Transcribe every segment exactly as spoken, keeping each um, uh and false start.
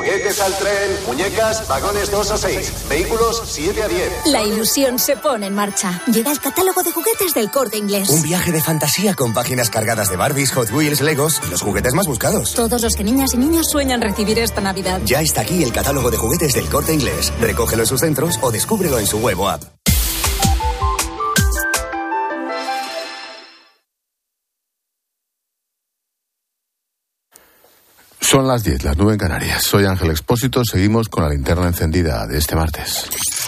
Juguetes al tren, muñecas, vagones dos o seis, vehículos siete a diez. La ilusión se pone en marcha. Llega el catálogo de juguetes del Corte Inglés. Un viaje de fantasía con páginas cargadas de Barbies, Hot Wheels, Legos y los juguetes más buscados. Todos los que niñas y niños sueñan recibir esta Navidad. Ya está aquí el catálogo de juguetes del Corte Inglés. Recógelo en sus centros o descúbrelo en su web o app. Son las diez, las nueve en Canarias. Soy Ángel Expósito, seguimos con la linterna encendida de este martes.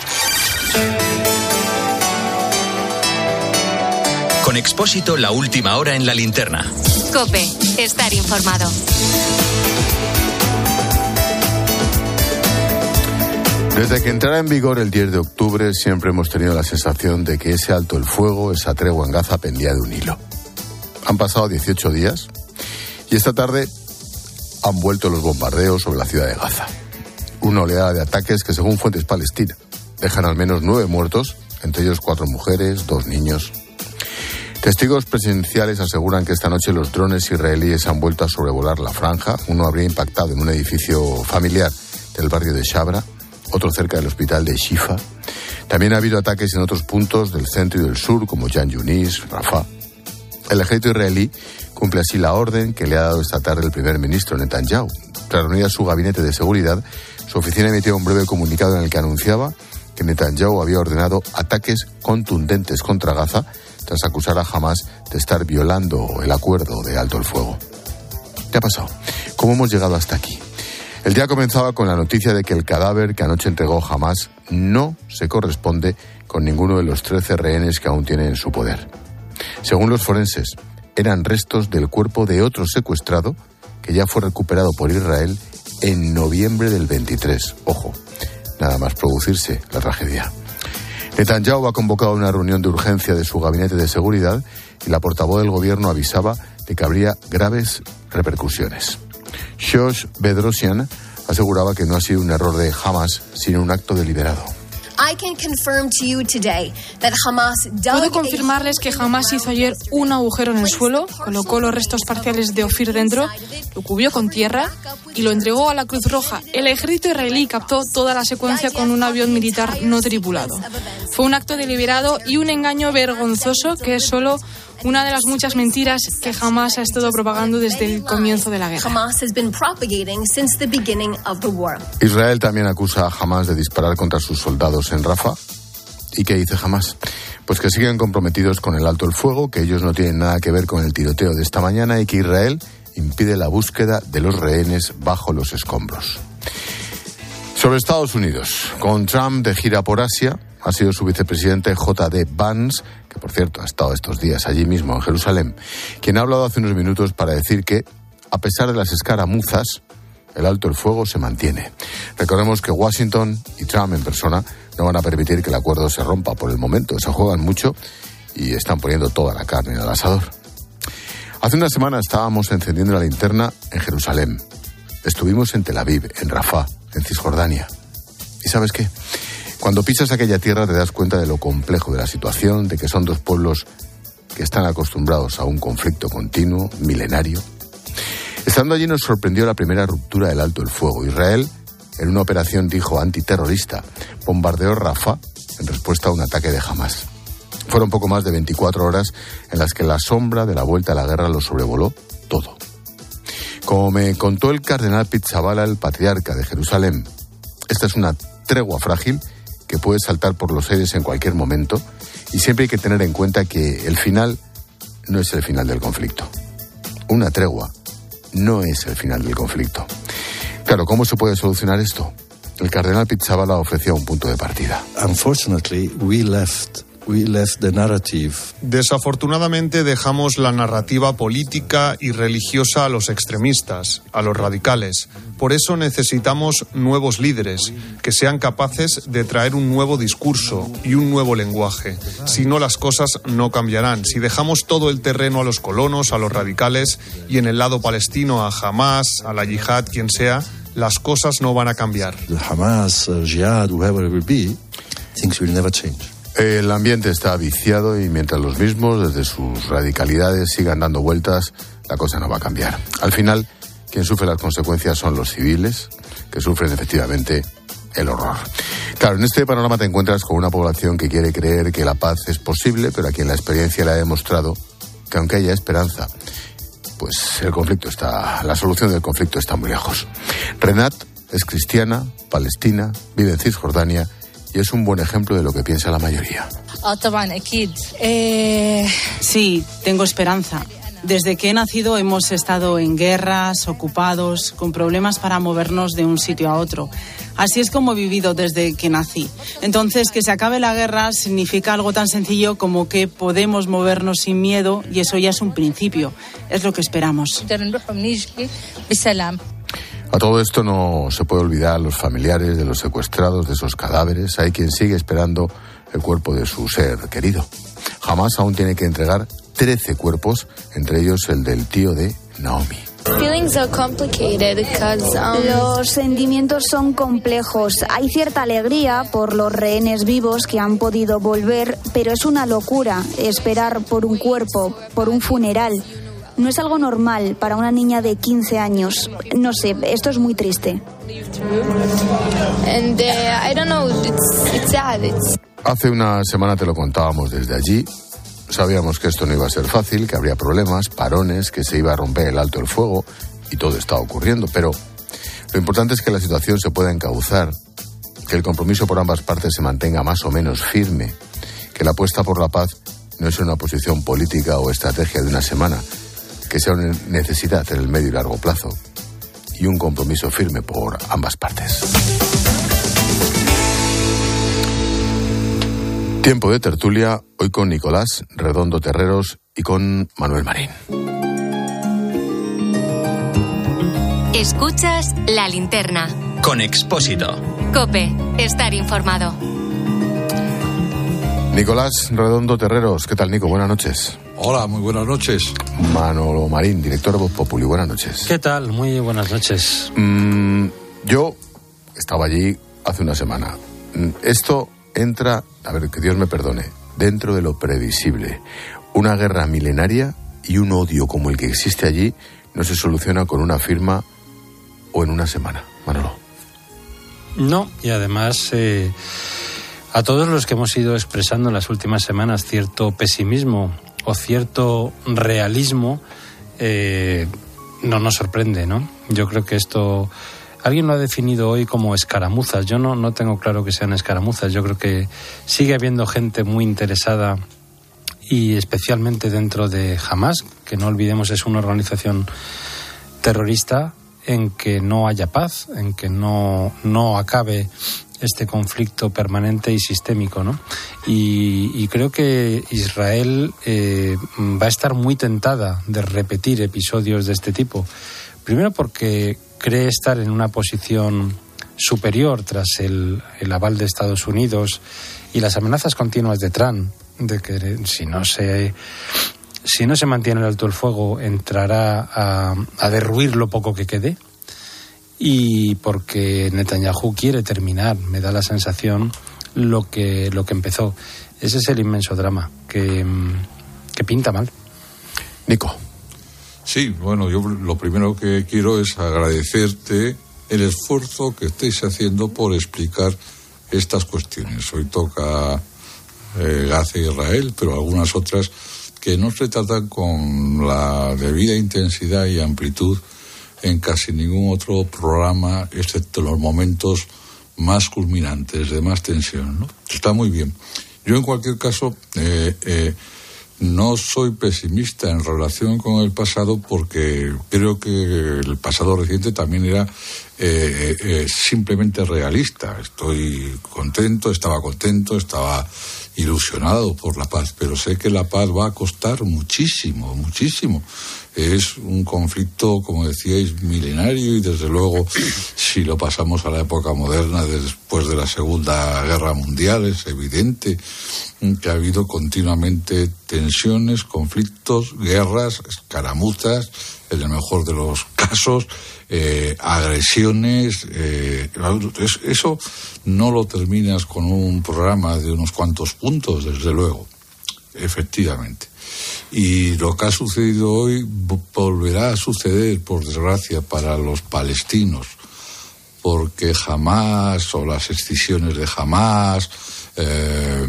Con Expósito, la última hora en la linterna. COPE, estar informado. Desde que entrara en vigor el diez de octubre, siempre hemos tenido la sensación de que ese alto el fuego, esa tregua en Gaza, pendía de un hilo. Han pasado dieciocho días y esta tarde han vuelto los bombardeos sobre la ciudad de Gaza. Una oleada de ataques que, según fuentes palestinas, dejan al menos nueve muertos, entre ellos cuatro mujeres, dos niños. Testigos presenciales aseguran que esta noche los drones israelíes han vuelto a sobrevolar la franja. Uno habría impactado en un edificio familiar del barrio de Shabra, otro cerca del hospital de Shifa. También ha habido ataques en otros puntos del centro y del sur, como Khan Yunis, Rafah. El ejército israelí cumple así la orden que le ha dado esta tarde el primer ministro Netanyahu. Tras reunir a su gabinete de seguridad, su oficina emitió un breve comunicado en el que anunciaba que Netanyahu había ordenado ataques contundentes contra Gaza tras acusar a Hamás de estar violando el acuerdo de alto el fuego. ¿Qué ha pasado? ¿Cómo hemos llegado hasta aquí? El día comenzaba con la noticia de que el cadáver que anoche entregó Hamás no se corresponde con ninguno de los trece rehenes que aún tiene en su poder. Según los forenses, eran restos del cuerpo de otro secuestrado que ya fue recuperado por Israel en noviembre del veintitrés. Ojo, nada más producirse la tragedia. Netanyahu ha convocado una reunión de urgencia de su gabinete de seguridad y la portavoz del gobierno avisaba de que habría graves repercusiones. Shosh Bedrosian aseguraba que no ha sido un error de Hamás, sino un acto deliberado. Puedo confirmarles que Hamás hizo ayer un agujero en el suelo, colocó los restos parciales de Ofir dentro, lo cubrió con tierra y lo entregó a la Cruz Roja. El ejército israelí captó toda la secuencia con un avión militar no tripulado. Fue un acto deliberado y un engaño vergonzoso que es solo una de las muchas mentiras que Hamás ha estado propagando desde el comienzo de la guerra. Israel también acusa a Hamás de disparar contra sus soldados en Rafah. ¿Y qué dice Hamás? Pues que siguen comprometidos con el alto el fuego, que ellos no tienen nada que ver con el tiroteo de esta mañana y que Israel impide la búsqueda de los rehenes bajo los escombros. Sobre Estados Unidos, con Trump de gira por Asia, ha sido su vicepresidente J D Vance, que por cierto ha estado estos días allí mismo en Jerusalén, quien ha hablado hace unos minutos para decir que, a pesar de las escaramuzas, el alto el fuego se mantiene. Recordemos que Washington y Trump en persona no van a permitir que el acuerdo se rompa por el momento. Se juegan mucho y están poniendo toda la carne en el asador. Hace una semana estábamos encendiendo la linterna en Jerusalén. Estuvimos en Tel Aviv, en Rafah, en Cisjordania. ¿Y sabes qué? Cuando pisas aquella tierra te das cuenta de lo complejo de la situación, de que son dos pueblos que están acostumbrados a un conflicto continuo, milenario. Estando allí nos sorprendió la primera ruptura del alto el fuego. Israel, en una operación, dijo, antiterrorista, bombardeó Rafah en respuesta a un ataque de Hamás. Fueron poco más de veinticuatro horas en las que la sombra de la vuelta a la guerra lo sobrevoló todo. Como me contó el cardenal Pizzaballa, el patriarca de Jerusalén, esta es una tregua frágil que puede saltar por los aires en cualquier momento y siempre hay que tener en cuenta que el final no es el final del conflicto. Una tregua no es el final del conflicto. Claro, ¿cómo se puede solucionar esto? El cardenal Pizzaballa ofrecía un punto de partida. Unfortunately, we left We left the narrative. Desafortunadamente dejamos la narrativa política y religiosa a los extremistas, a los radicales. Por eso necesitamos nuevos líderes que sean capaces de traer un nuevo discurso y un nuevo lenguaje. Si no, las cosas no cambiarán. Si dejamos todo el terreno a los colonos, a los radicales y en el lado palestino a Hamás, a la yihad, quien sea, las cosas no van a cambiar. The Hamas, uh, Jihad, whoever it will be, things will never change. El ambiente está viciado y mientras los mismos, desde sus radicalidades, sigan dando vueltas, la cosa no va a cambiar. Al final, Quien sufre las consecuencias son los civiles, que sufren efectivamente el horror. Claro, en este panorama te encuentras con una población que quiere creer que la paz es posible, pero a quien la experiencia le ha demostrado que aunque haya esperanza, pues el conflicto está, la solución del conflicto está muy lejos. Renat es cristiana, palestina, vive en Cisjordania y es un buen ejemplo de lo que piensa la mayoría. Eh, sí, tengo esperanza. Desde que he nacido hemos estado en guerras, ocupados, con problemas para movernos de un sitio a otro. Así es como he vivido desde que nací. Entonces, que se acabe la guerra significa algo tan sencillo como que podemos movernos sin miedo y eso ya es un principio. Es lo que esperamos. A todo esto no se puede olvidar a los familiares de los secuestrados, de esos cadáveres. Hay quien sigue esperando el cuerpo de su ser querido. Jamás aún tiene que entregar trece cuerpos, entre ellos el del tío de Naomi. Los sentimientos son complejos. Hay cierta alegría por los rehenes vivos que han podido volver, pero es una locura esperar por un cuerpo, por un funeral. No es algo normal para una niña de quince años. No sé, esto es muy triste. Hace una semana te lo contábamos desde allí. Sabíamos que esto no iba a ser fácil, que habría problemas, parones, que se iba a romper el alto el fuego y todo está ocurriendo. Pero lo importante es que la situación se pueda encauzar, que el compromiso por ambas partes se mantenga más o menos firme, que la apuesta por la paz no es una posición política o estrategia de una semana, que sea una necesidad en el medio y largo plazo y un compromiso firme por ambas partes. Tiempo de tertulia, hoy con Nicolás Redondo Terreros y con Manuel Marín. Escuchas La Linterna. Con Expósito. COPE, estar informado. Nicolás Redondo Terreros, ¿qué tal, Nico? Buenas noches. Hola, muy buenas noches. Manolo Marín, director de Voz Populi, buenas noches. ¿Qué tal? Muy buenas noches. Mm, yo estaba allí hace una semana. Esto entra, a ver, que Dios me perdone, dentro de lo previsible. Una guerra milenaria y un odio como el que existe allí no se soluciona con una firma o en una semana. Manolo. No, y además eh, a todos los que hemos ido expresando en las últimas semanas cierto pesimismo o cierto realismo, eh, no nos sorprende, ¿no? Yo creo que esto... Alguien lo ha definido hoy como escaramuzas. Yo no, no tengo claro que sean escaramuzas. Yo creo que sigue habiendo gente muy interesada y especialmente dentro de Hamás, que no olvidemos es una organización terrorista, en que no haya paz, en que no, no acabe este conflicto permanente y sistémico, ¿no? Y, y creo que Israel eh, va a estar muy tentada de repetir episodios de este tipo. Primero porque cree estar en una posición superior tras el, el aval de Estados Unidos y las amenazas continuas de Trump, de que si no se, si no se mantiene el alto el fuego entrará a, a derruir lo poco que quede. Y porque Netanyahu quiere terminar, me da la sensación, lo que, lo que empezó. Ese es el inmenso drama que, que pinta mal. Nico. Sí, bueno, yo lo primero que quiero es agradecerte el esfuerzo que estáis haciendo por explicar estas cuestiones. Hoy toca eh, Gaza e Israel, pero algunas otras que no se tratan con la debida intensidad y amplitud en casi ningún otro programa, excepto en los momentos más culminantes, de más tensión, ¿no? Está muy bien. Yo, en cualquier caso, eh, eh, no soy pesimista en relación con el pasado, porque creo que el pasado reciente también era eh, eh, simplemente realista. Estoy contento, estaba contento, estaba ilusionado por la paz, pero sé que la paz va a costar muchísimo, muchísimo. Es un conflicto, como decíais, milenario, y desde luego, si lo pasamos a la época moderna, después de la Segunda Guerra Mundial, es evidente que ha habido continuamente tensiones, conflictos, guerras, escaramuzas, en el mejor de los casos, eh, agresiones. Eh, eso no lo terminas con un programa de unos cuantos puntos, desde luego, efectivamente. Y lo que ha sucedido hoy volverá a suceder, por desgracia, para los palestinos, porque Hamás o las escisiones de Hamás eh,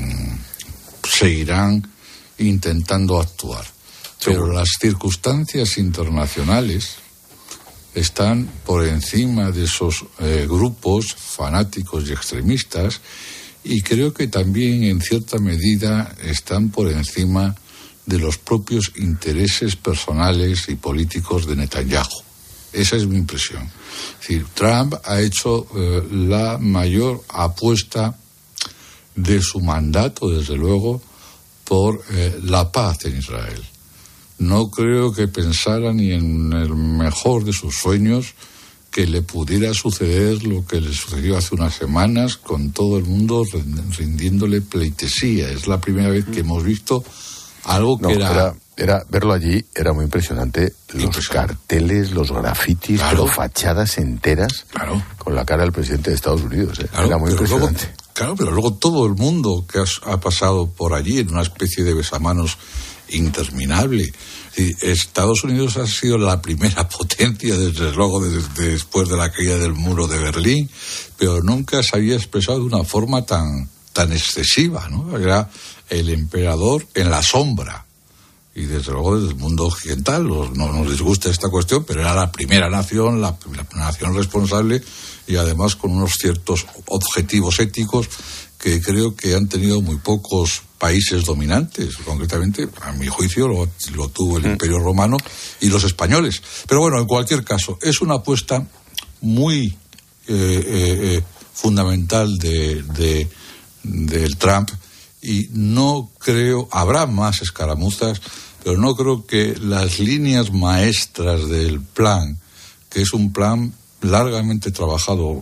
seguirán intentando actuar. Pero las circunstancias internacionales están por encima de esos eh, grupos fanáticos y extremistas, y creo que también en cierta medida están por encima de los propios intereses personales y políticos de Netanyahu. Esa es mi impresión. Es decir, Trump ha hecho eh, la mayor apuesta de su mandato, desde luego, por eh, la paz en Israel. No creo que pensara ni en el mejor de sus sueños que le pudiera suceder lo que le sucedió hace unas semanas, con todo el mundo rindiéndole pleitesía. Es la primera vez que hemos visto algo que no, era... era... Era, verlo allí era muy impresionante, los impresionante. carteles, los grafitis, claro. Pero fachadas enteras, claro. Con la cara del presidente de Estados Unidos, ¿eh? Claro, era muy impresionante. Luego, claro, pero luego todo el mundo que has, ha pasado por allí en una especie de besamanos interminable. Y Estados Unidos ha sido la primera potencia, desde luego, desde, después de la caída del muro de Berlín, pero nunca se había expresado de una forma tan, tan excesiva, ¿no? Era el emperador en la sombra. Y desde luego desde el mundo occidental no nos disgusta esta cuestión, pero era la primera nación, la, la nación responsable, y además con unos ciertos objetivos éticos que creo que han tenido muy pocos países dominantes. Concretamente, a mi juicio, lo, lo tuvo el Imperio Romano y los españoles. Pero bueno, en cualquier caso, es una apuesta muy eh, eh, fundamental de, de, del Trump, y no creo, habrá más escaramuzas, pero no creo que las líneas maestras del plan, que es un plan largamente trabajado,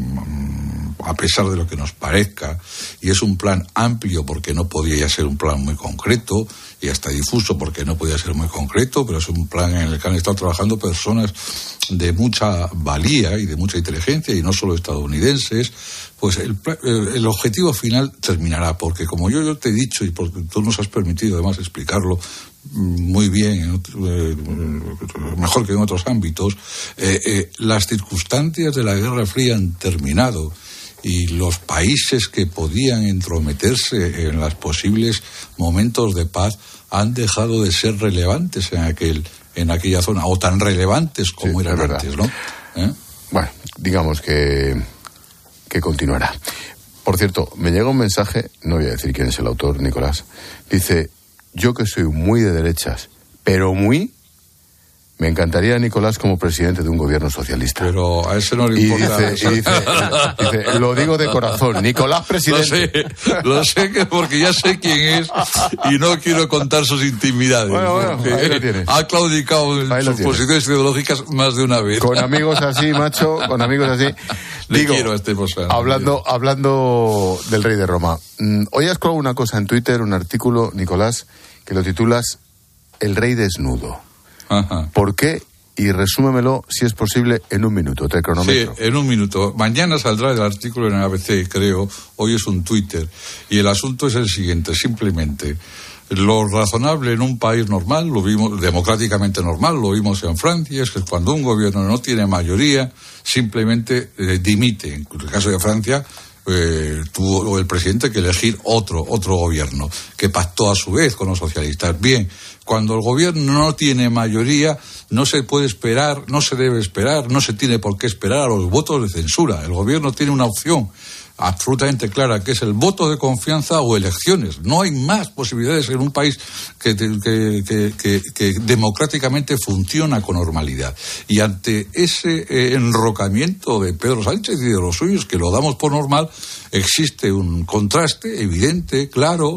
a pesar de lo que nos parezca, y es un plan amplio porque no podía ya ser un plan muy concreto, y hasta difuso porque no podía ser muy concreto, pero es un plan en el que han estado trabajando personas de mucha valía y de mucha inteligencia, y no solo estadounidenses. Pues el, el objetivo final terminará, porque como yo, yo te he dicho, y porque tú nos has permitido además explicarlo muy bien, eh, mejor que en otros ámbitos, eh, eh, las circunstancias de la Guerra Fría han terminado, y los países que podían entrometerse en los posibles momentos de paz han dejado de ser relevantes en aquel en aquella zona, o tan relevantes como sí, eran antes, ¿no? ¿Eh? Bueno, digamos que que continuará. Por cierto, me llega un mensaje, no voy a decir quién es el autor, Nicolás, dice: yo que soy muy de derechas, pero muy, me encantaría Nicolás como presidente de un gobierno socialista. Pero a ese no le importa. Y dice, y dice, dice, lo digo de corazón, Nicolás presidente. Lo sé, lo sé que porque ya sé quién es y no quiero contar sus intimidades. Bueno, bueno, ahí lo tienes. Ha claudicado en sus posiciones ideológicas más de una vez. Con amigos así, macho, con amigos así. Le Digo, quiero a este posado. Hablando, hablando del rey de Roma. Hoy has colgado una cosa en Twitter, un artículo, Nicolás, que lo titulas El rey desnudo. Ajá. ¿Por qué? Y resúmemelo, si es posible, en un minuto. Te cronometro. Sí, en un minuto. Mañana saldrá el artículo en A B C, creo. Hoy es un Twitter. Y el asunto es el siguiente, simplemente. Lo razonable en un país normal, lo vimos democráticamente normal, lo vimos en Francia, es que cuando un gobierno no tiene mayoría, simplemente eh, dimite. En el caso de Francia, eh, tuvo el presidente que elegir otro, otro gobierno, que pactó a su vez con los socialistas. Bien, cuando el gobierno no tiene mayoría, no se puede esperar, no se debe esperar, no se tiene por qué esperar a los votos de censura. El gobierno tiene una opción absolutamente clara, que es el voto de confianza o elecciones. No hay más posibilidades en un país que, que, que, que, que democráticamente funciona con normalidad. Y ante ese eh, enrocamiento de Pedro Sánchez y de los suyos, que lo damos por normal, existe un contraste evidente, claro,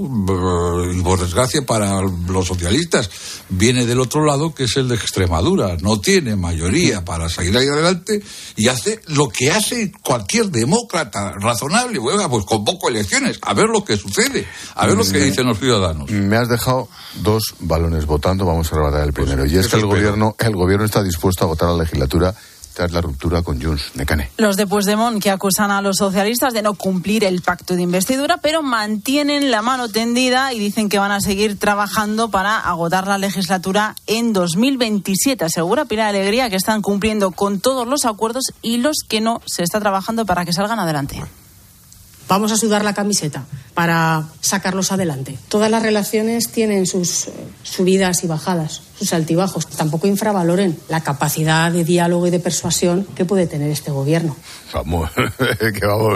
y por desgracia para los socialistas viene del otro lado, que es el de Extremadura. No tiene mayoría para seguir ahí adelante y hace lo que hace cualquier demócrata razonable. Bueno, pues convoco elecciones, a ver lo que sucede, a ver lo que dicen los ciudadanos. Me has dejado dos balones votando, vamos a arrebatar el primero. Pues, y es que el gobierno, el gobierno está dispuesto a votar a la legislatura Esta es la ruptura con Junts, Mecane. Los de Puigdemont, que acusan a los socialistas de no cumplir el pacto de investidura, pero mantienen la mano tendida y dicen que van a seguir trabajando para agotar la legislatura en dos mil veintisiete. Asegura Pilar Alegría que están cumpliendo con todos los acuerdos y los que no se está trabajando para que salgan adelante. Vamos a sudar la camiseta para sacarlos adelante. Todas las relaciones tienen sus eh, subidas y bajadas, sus altibajos. Tampoco infravaloren la capacidad de diálogo y de persuasión que puede tener este gobierno. Vamos, que vamos.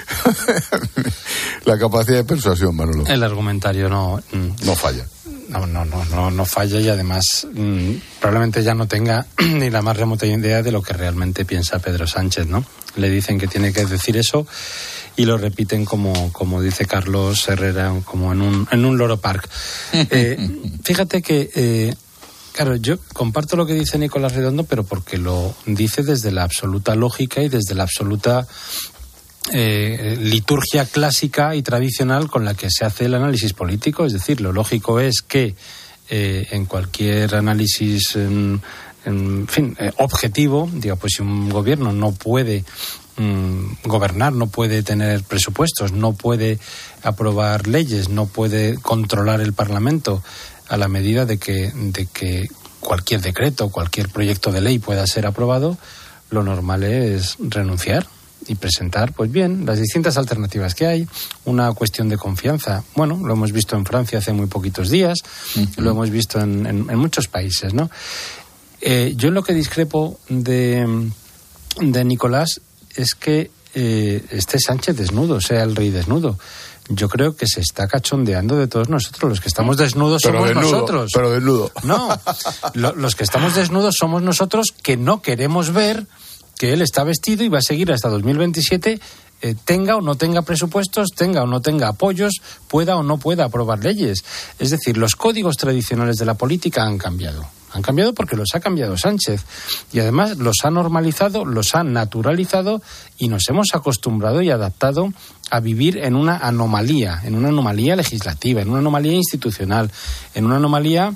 La capacidad de persuasión, Manolo. El argumentario no... No falla. No, no, no, no, no falla y además mmm, probablemente ya no tenga ni la más remota idea de lo que realmente piensa Pedro Sánchez, ¿no? Le dicen que tiene que decir eso y lo repiten como, como dice Carlos Herrera, como en un, en un Loro Park. Eh, fíjate que, eh, claro, yo comparto lo que dice Nicolás Redondo, pero porque lo dice desde la absoluta lógica y desde la absoluta Eh, liturgia clásica y tradicional con la que se hace el análisis político. Es decir, lo lógico es que eh, en cualquier análisis en, en fin, eh, objetivo, diga, pues si un gobierno no puede mm, gobernar, no puede tener presupuestos, no puede aprobar leyes, no puede controlar el Parlamento a la medida de que, de que cualquier decreto, cualquier proyecto de ley pueda ser aprobado, lo normal es renunciar y presentar, pues bien, las distintas alternativas que hay, una cuestión de confianza. Bueno, lo hemos visto en Francia hace muy poquitos días, uh-huh. Lo hemos visto en, en, en muchos países, ¿no? Eh, yo lo que discrepo de, de Nicolás es que eh, esté Sánchez desnudo, sea el rey desnudo. Yo creo que se está cachondeando de todos nosotros. Los que estamos desnudos pero somos desnudo, nosotros. Pero desnudo. No, lo, los que estamos desnudos somos nosotros que no queremos ver que él está vestido y va a seguir hasta dos mil veintisiete, eh, tenga o no tenga presupuestos, tenga o no tenga apoyos, pueda o no pueda aprobar leyes. Es decir, los códigos tradicionales de la política han cambiado. Han cambiado porque los ha cambiado Sánchez. Y además los ha normalizado, los ha naturalizado y nos hemos acostumbrado y adaptado a vivir en una anomalía, en una anomalía legislativa, en una anomalía institucional, en una anomalía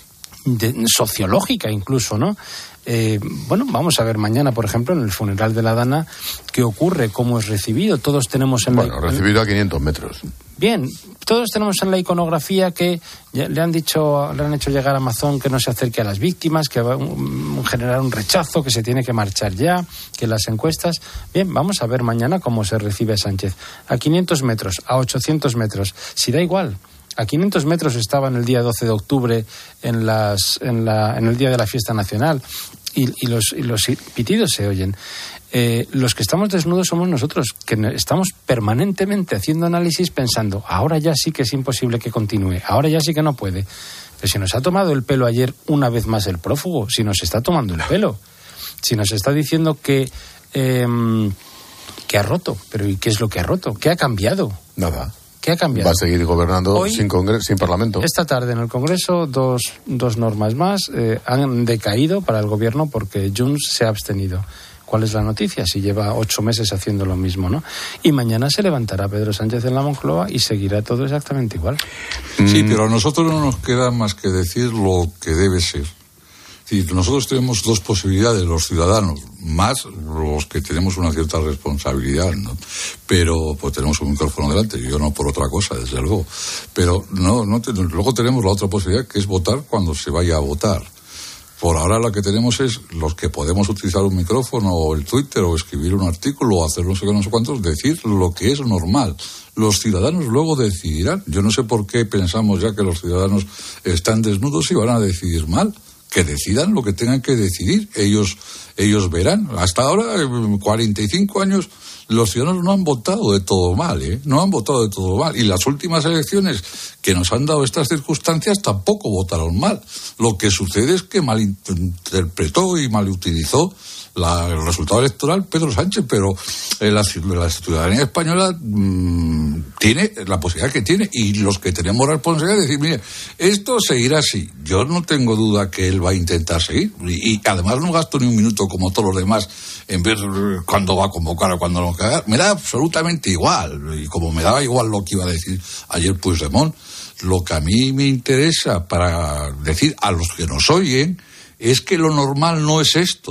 de, sociológica incluso, ¿no? Eh, bueno, vamos a ver mañana, por ejemplo, en el funeral de la Dana, qué ocurre, cómo es recibido. Todos tenemos en bueno, la... recibido a quinientos metros. Bien, todos tenemos en la iconografía que le han dicho, le han hecho llegar a Amazon que no se acerque a las víctimas, que va a generar un rechazo, que se tiene que marchar ya, que las encuestas... Bien, vamos a ver mañana cómo se recibe a Sánchez. A quinientos metros, a ochocientos metros, si da igual. A quinientos metros estaban el día doce de octubre en, las, en, la, en el día de la fiesta nacional y, y, los, y los pitidos se oyen. Eh, los que estamos desnudos somos nosotros, que estamos permanentemente haciendo análisis pensando, ahora ya sí que es imposible que continúe, ahora ya sí que no puede. Pero si nos ha tomado el pelo ayer una vez más el prófugo, si nos está tomando el pelo, si nos está diciendo que, eh, que ha roto, pero ¿y qué es lo que ha roto? ¿Qué ha cambiado? Nada. ¿Qué ha cambiado? Va a seguir gobernando Hoy, sin congreso, sin parlamento. Esta tarde en el Congreso dos, dos normas más eh, han decaído para el gobierno porque Junts se ha abstenido. ¿Cuál es la noticia? Si lleva ocho meses haciendo lo mismo, ¿no? Y mañana se levantará Pedro Sánchez en la Moncloa y seguirá todo exactamente igual. Sí, pero a nosotros no nos queda más que decir lo que debe ser. Es decir, nosotros tenemos dos posibilidades, los ciudadanos, más los que tenemos una cierta responsabilidad, ¿no? Pero pues tenemos un micrófono delante, yo no por otra cosa, desde luego. Pero no, no te, luego tenemos la otra posibilidad, que es votar cuando se vaya a votar. Por ahora la que tenemos es los que podemos utilizar un micrófono o el Twitter o escribir un artículo o hacer no sé qué, no sé cuántos, decir lo que es normal. Los ciudadanos luego decidirán. Yo no sé por qué pensamos ya que los ciudadanos están desnudos y van a decidir mal. Que decidan lo que tengan que decidir, ellos ellos verán. Hasta ahora, cuarenta y cinco años, los ciudadanos no han votado de todo mal, ¿eh? No han votado de todo mal. Y las últimas elecciones que nos han dado estas circunstancias tampoco votaron mal. Lo que sucede es que malinterpretó y malutilizó la, el resultado electoral Pedro Sánchez, pero eh, la, la ciudadanía española mmm, tiene la posibilidad que tiene, y los que tenemos responsabilidad de decir, mire, esto seguirá así. Yo no tengo duda que él va a intentar seguir, y, y además no gasto ni un minuto como todos los demás en ver cuándo va a convocar o cuándo no va a cagar. Me da absolutamente igual, y como me daba igual lo que iba a decir ayer Puigdemont, lo que a mí me interesa para decir a los que nos oyen es que lo normal no es esto.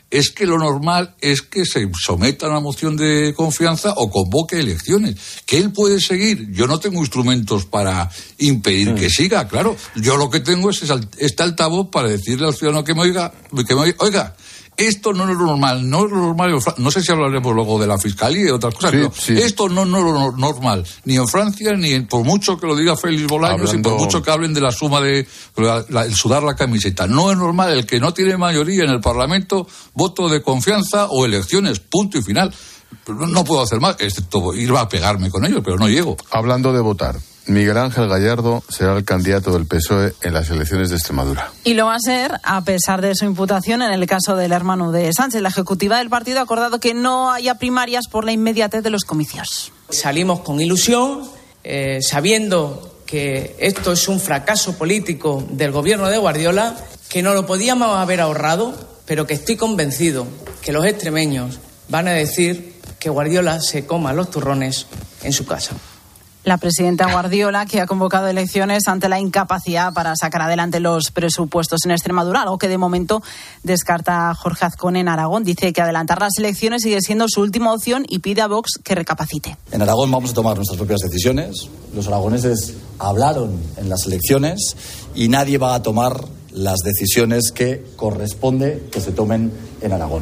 Es que lo normal es que se someta a una moción de confianza o convoque elecciones. ¿Que él puede seguir? Yo no tengo instrumentos para impedir mm. que siga, claro. Yo lo que tengo es este altavoz para decirle al ciudadano que me oiga, que me oiga, oiga, esto no es lo normal, no es lo normal. No sé si hablaremos luego de la fiscalía y de otras cosas, sí, pero sí. esto no, no es lo normal, ni en Francia, ni en, por mucho que lo diga Félix Bolaños Hablando... y por mucho que hablen de la suma de la, la, el sudar la camiseta. No es normal, el que no tiene mayoría en el Parlamento, voto de confianza o elecciones, punto y final. No, no puedo hacer más, excepto ir a pegarme con ellos, pero no llego. Hablando de votar, Miguel Ángel Gallardo será el candidato del P S O E en las elecciones de Extremadura. Y lo va a ser a pesar de su imputación en el caso del hermano de Sánchez. La ejecutiva del partido ha acordado que no haya primarias por la inmediatez de los comicios. Salimos con ilusión, eh, sabiendo que esto es un fracaso político del gobierno de Guardiola, que no lo podíamos haber ahorrado, pero que estoy convencido que los extremeños van a decir que Guardiola se coma los turrones en su casa. La presidenta Guardiola, que ha convocado elecciones ante la incapacidad para sacar adelante los presupuestos en Extremadura, algo que de momento descarta Jorge Azcón en Aragón. Dice que adelantar las elecciones sigue siendo su última opción y pide a Vox que recapacite. En Aragón vamos a tomar nuestras propias decisiones. Los aragoneses hablaron en las elecciones y nadie va a tomar las decisiones que corresponde que se tomen en Aragón.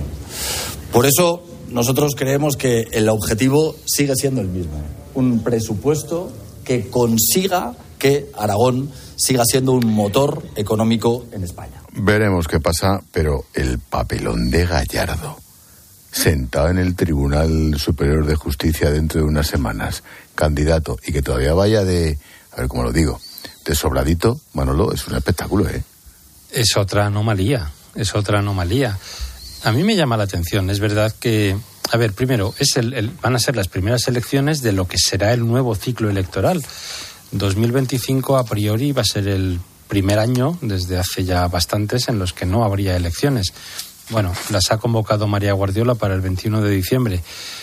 Por eso nosotros creemos que el objetivo sigue siendo el mismo. Un presupuesto que consiga que Aragón siga siendo un motor económico en España. Veremos qué pasa, pero el papelón de Gallardo, sentado en el Tribunal Superior de Justicia dentro de unas semanas, candidato, y que todavía vaya de, a ver cómo lo digo, de sobradito, Manolo, es un espectáculo, ¿eh? Es otra anomalía, es otra anomalía. A mí me llama la atención, es verdad que... A ver, primero, es el, el, van a ser las primeras elecciones de lo que será el nuevo ciclo electoral. dos mil veinticinco, a priori, va a ser el primer año, desde hace ya bastantes, en los que no habría elecciones. Bueno, las ha convocado María Guardiola para el veintiuno de diciembre.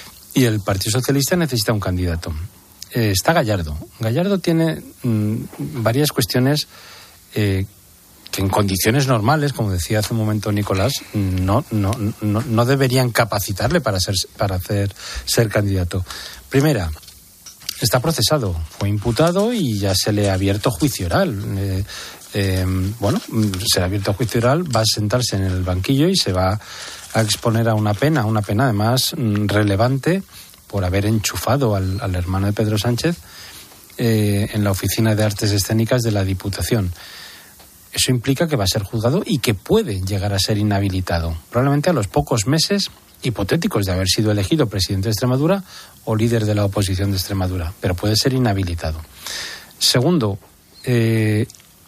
Y el Partido Socialista necesita un candidato. Eh, está Gallardo. Gallardo tiene mmm, varias cuestiones... Eh, que en condiciones normales, como decía hace un momento Nicolás, no, no, no, no deberían capacitarle para ser, para hacer, ser candidato. Primera, está procesado, fue imputado y ya se le ha abierto juicio oral. Eh, eh, bueno, se le ha abierto juicio oral, va a sentarse en el banquillo y se va a exponer a una pena, una pena además relevante por haber enchufado al, al hermano de Pedro Sánchez eh, en la Oficina de Artes Escénicas de la Diputación. Eso implica que va a ser juzgado y que puede llegar a ser inhabilitado, probablemente a los pocos meses hipotéticos de haber sido elegido presidente de Extremadura o líder de la oposición de Extremadura, pero puede ser inhabilitado. Segundo, eh,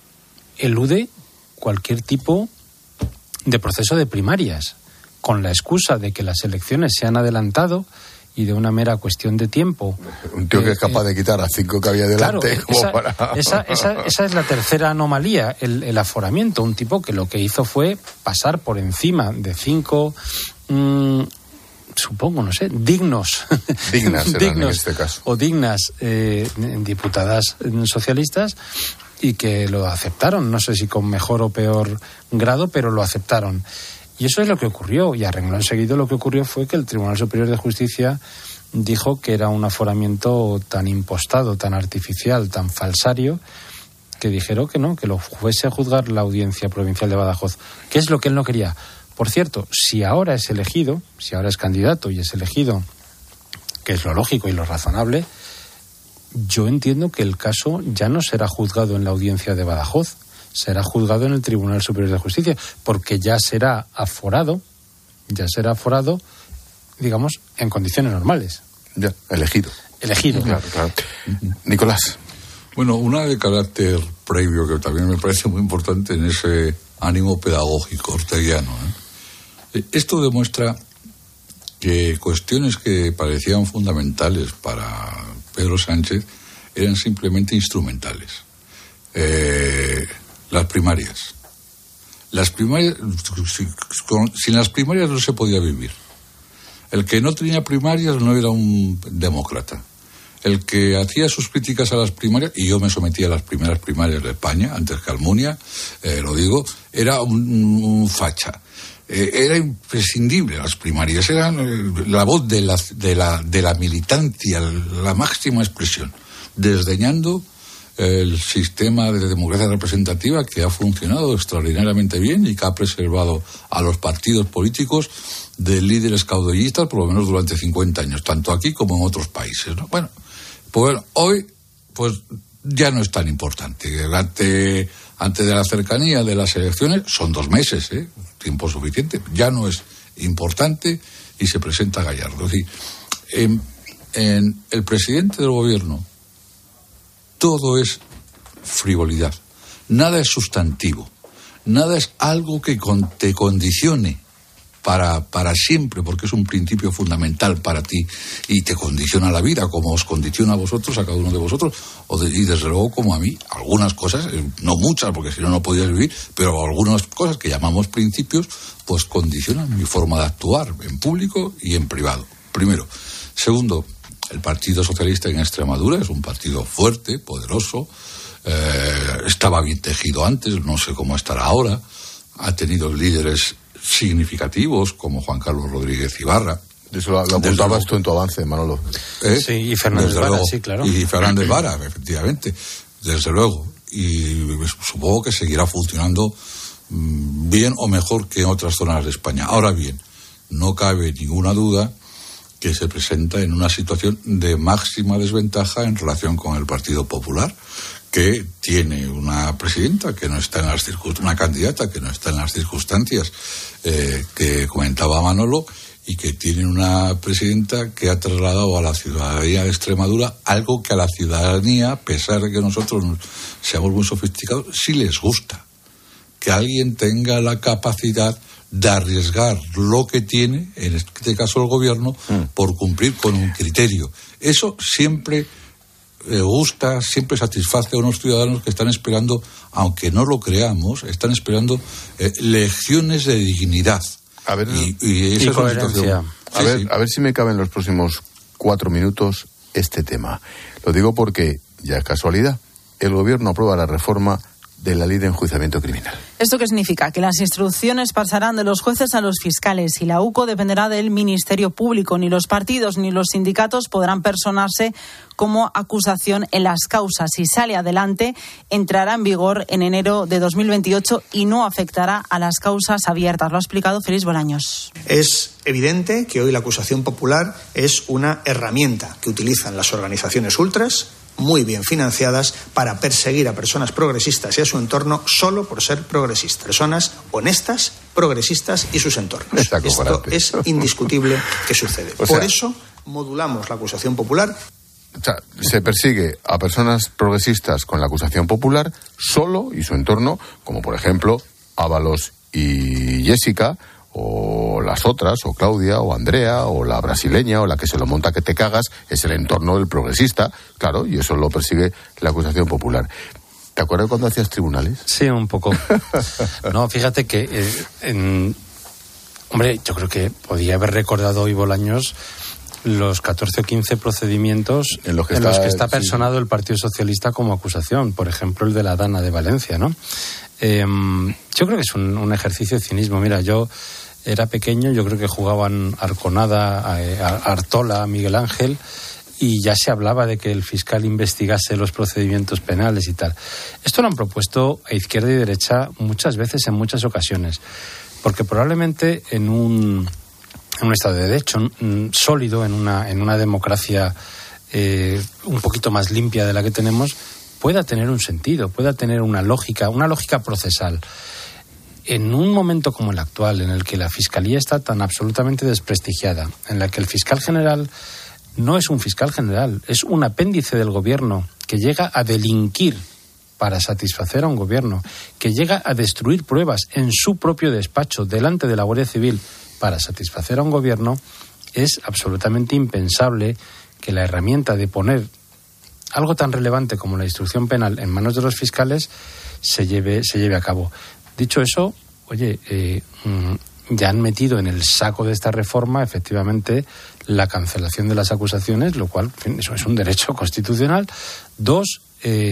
elude cualquier tipo de proceso de primarias, con la excusa de que las elecciones se han adelantado y de una mera cuestión de tiempo. Un tío que es capaz eh, de quitar a cinco que había delante. Claro, como esa, para... esa, esa, esa es la tercera anomalía, el, el aforamiento. Un tipo que lo que hizo fue pasar por encima de cinco, mmm, supongo, no sé, dignos. Dignas eran dignos, en este caso. O dignas eh, diputadas socialistas y que lo aceptaron. No sé si con mejor o peor grado, pero lo aceptaron. Y eso es lo que ocurrió, y a renglón seguido lo que ocurrió fue que el Tribunal Superior de Justicia dijo que era un aforamiento tan impostado, tan artificial, tan falsario, que dijeron que no, que lo fuese a juzgar la Audiencia Provincial de Badajoz, que es lo que él no quería. Por cierto, si ahora es elegido, si ahora es candidato y es elegido, que es lo lógico y lo razonable, yo entiendo que el caso ya no será juzgado en la Audiencia de Badajoz, será juzgado en el Tribunal Superior de Justicia, porque ya será aforado, ya será aforado, digamos, en condiciones normales. Ya, elegido. Elegido. Claro, claro. Nicolás. Bueno, una de carácter previo que también me parece muy importante en ese ánimo pedagógico orteguiano, ¿eh? Esto demuestra que cuestiones que parecían fundamentales para Pedro Sánchez eran simplemente instrumentales. Eh... Las primarias. Las primarias, sin las primarias no se podía vivir. El que no tenía primarias no era un demócrata. El que hacía sus críticas a las primarias, y yo me sometí a las primeras primarias de España, antes que Almunia, eh, lo digo, era un, un facha. eh, era imprescindible. Las primarias eran eh, la voz de la, de, la, de la militancia, la máxima expresión, desdeñando el sistema de democracia representativa que ha funcionado extraordinariamente bien y que ha preservado a los partidos políticos de líderes caudillistas por lo menos durante cincuenta años, tanto aquí como en otros países, ¿no? Bueno, pues hoy pues ya no es tan importante. Ante, ante de la cercanía de las elecciones, son dos meses, ¿eh? Tiempo suficiente, ya no es importante y se presenta Gallardo. Es decir, en, en el presidente del gobierno todo es frivolidad, nada es sustantivo, nada es algo que con, te condicione para, para siempre, porque es un principio fundamental para ti y te condiciona la vida, como os condiciona a vosotros, a cada uno de vosotros, o de, y desde luego como a mí. Algunas cosas, no muchas, porque si no, no podías vivir, pero algunas cosas que llamamos principios, pues condicionan mi forma de actuar en público y en privado. Primero. Segundo, el Partido Socialista en Extremadura es un partido fuerte, poderoso, eh, estaba bien tejido antes, no sé cómo estará ahora, ha tenido líderes significativos como Juan Carlos Rodríguez Ibarra. Eso lo, lo apuntabas tú en tu avance, Manolo. ¿Eh? Sí, y Fernández Vara, sí, claro. Y Fernández Vara, efectivamente, desde luego. Y supongo que seguirá funcionando bien o mejor que en otras zonas de España. Ahora bien, no cabe ninguna duda que se presenta en una situación de máxima desventaja en relación con el Partido Popular, que tiene una presidenta que no está en las circunstancias, una candidata que no está en las circunstancias eh, que comentaba Manolo, y que tiene una presidenta que ha trasladado a la ciudadanía de Extremadura algo que a la ciudadanía, a pesar de que nosotros seamos muy sofisticados, sí les gusta. Que alguien tenga la capacidad de arriesgar lo que tiene, en este caso el gobierno, mm. por cumplir con un criterio. Eso siempre eh, gusta, siempre satisface a unos ciudadanos que están esperando, aunque no lo creamos, están esperando eh, lecciones de dignidad. A ver, y, y esa y es una situación. A Sí, ver, sí. a ver si me cabe en los próximos cuatro minutos este tema. Lo digo porque, ya es casualidad, el gobierno aprueba la reforma de la ley de enjuiciamiento criminal. ¿Esto qué significa? Que las instrucciones pasarán de los jueces a los fiscales y la U C O dependerá del Ministerio Público. Ni los partidos ni los sindicatos podrán personarse como acusación en las causas. Si sale adelante, entrará en vigor en enero de dos mil veintiocho y no afectará a las causas abiertas. Lo ha explicado Félix Bolaños. Es evidente que hoy la acusación popular es una herramienta que utilizan las organizaciones ultras, muy bien financiadas, para perseguir a personas progresistas y a su entorno solo por ser progresistas. Personas honestas, progresistas y sus entornos. Esto es indiscutible que sucede. O sea, por eso modulamos la acusación popular. O sea, se persigue a personas progresistas con la acusación popular solo y su entorno, como por ejemplo Ábalos y Jessica, o las otras, o Claudia, o Andrea, o la brasileña, o la que se lo monta que te cagas, es el entorno del progresista, claro, y eso lo persigue la acusación popular. ¿Te acuerdas cuando hacías tribunales? Sí, un poco. No, fíjate que, eh, en... hombre, yo creo que podía haber recordado hoy Bolaños los catorce o quince procedimientos en los que, en está, los que está personado sí. el Partido Socialista como acusación. Por ejemplo, el de la Dana de Valencia, ¿no? Eh, yo creo que es un, un ejercicio de cinismo. Mira, yo era pequeño, yo creo que jugaban Arconada, a, a Artola, a Miguel Ángel, y ya se hablaba de que el fiscal investigase los procedimientos penales y tal. Esto lo han propuesto a izquierda y derecha muchas veces, en muchas ocasiones, porque probablemente en un, en un Estado de Derecho un, sólido, en una, en una democracia eh, un poquito más limpia de la que tenemos, pueda tener un sentido, pueda tener una lógica, una lógica procesal. En un momento como el actual, en el que la Fiscalía está tan absolutamente desprestigiada, en la que el fiscal general no es un fiscal general, es un apéndice del gobierno que llega a delinquir para satisfacer a un gobierno, que llega a destruir pruebas en su propio despacho delante de la Guardia Civil para satisfacer a un gobierno, es absolutamente impensable que la herramienta de poner algo tan relevante como la instrucción penal en manos de los fiscales se lleve, se lleve a cabo. Dicho eso, oye, eh, ya han metido en el saco de esta reforma efectivamente la cancelación de las acusaciones, lo cual, en fin, eso es un derecho constitucional. Dos, eh,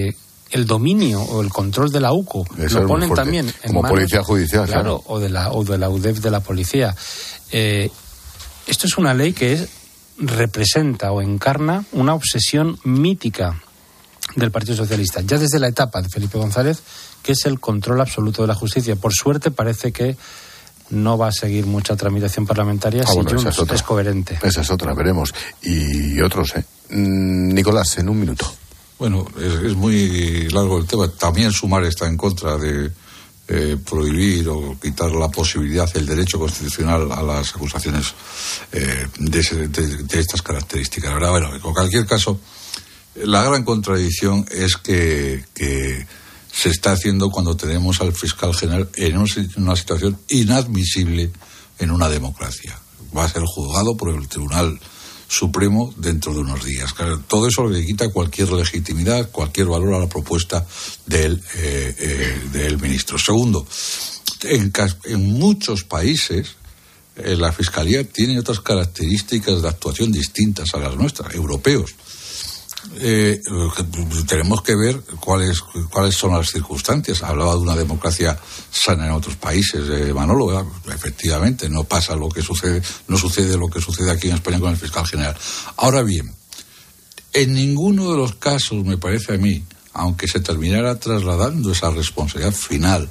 el dominio o el control de la U C O. Eso lo ponen también en como manos, policía judicial, claro, claro. o de la o de la U D E F de la policía. Eh, esto es una ley que es, representa o encarna una obsesión mítica del Partido Socialista, ya desde la etapa de Felipe González, que es el control absoluto de la justicia. Por suerte parece que no va a seguir mucha tramitación parlamentaria ah, si bueno, Junts es, otra. es coherente. Esa es otra, veremos. Y otros, ¿eh? Nicolás, en un minuto. Bueno, es, es muy largo el tema. También Sumar está en contra de eh, prohibir o quitar la posibilidad, el derecho constitucional a las acusaciones eh, de, ese, de, de estas características. ¿Verdad? Bueno, en cualquier caso, la gran contradicción es que, que se está haciendo cuando tenemos al fiscal general en una situación inadmisible en una democracia. Va a ser juzgado por el Tribunal Supremo dentro de unos días. Claro, todo eso le quita cualquier legitimidad, cualquier valor a la propuesta del, eh, eh, del ministro. Segundo, en, en muchos países eh, la Fiscalía tiene otras características de actuación distintas a las nuestras, europeos. Eh, tenemos que ver cuáles cuáles son las circunstancias. Hablaba de una democracia sana en otros países, eh, Manolo, ¿verdad? Efectivamente no pasa lo que sucede, no sucede lo que sucede aquí en España con el fiscal general. Ahora bien, en ninguno de los casos, me parece a mí, aunque se terminara trasladando esa responsabilidad final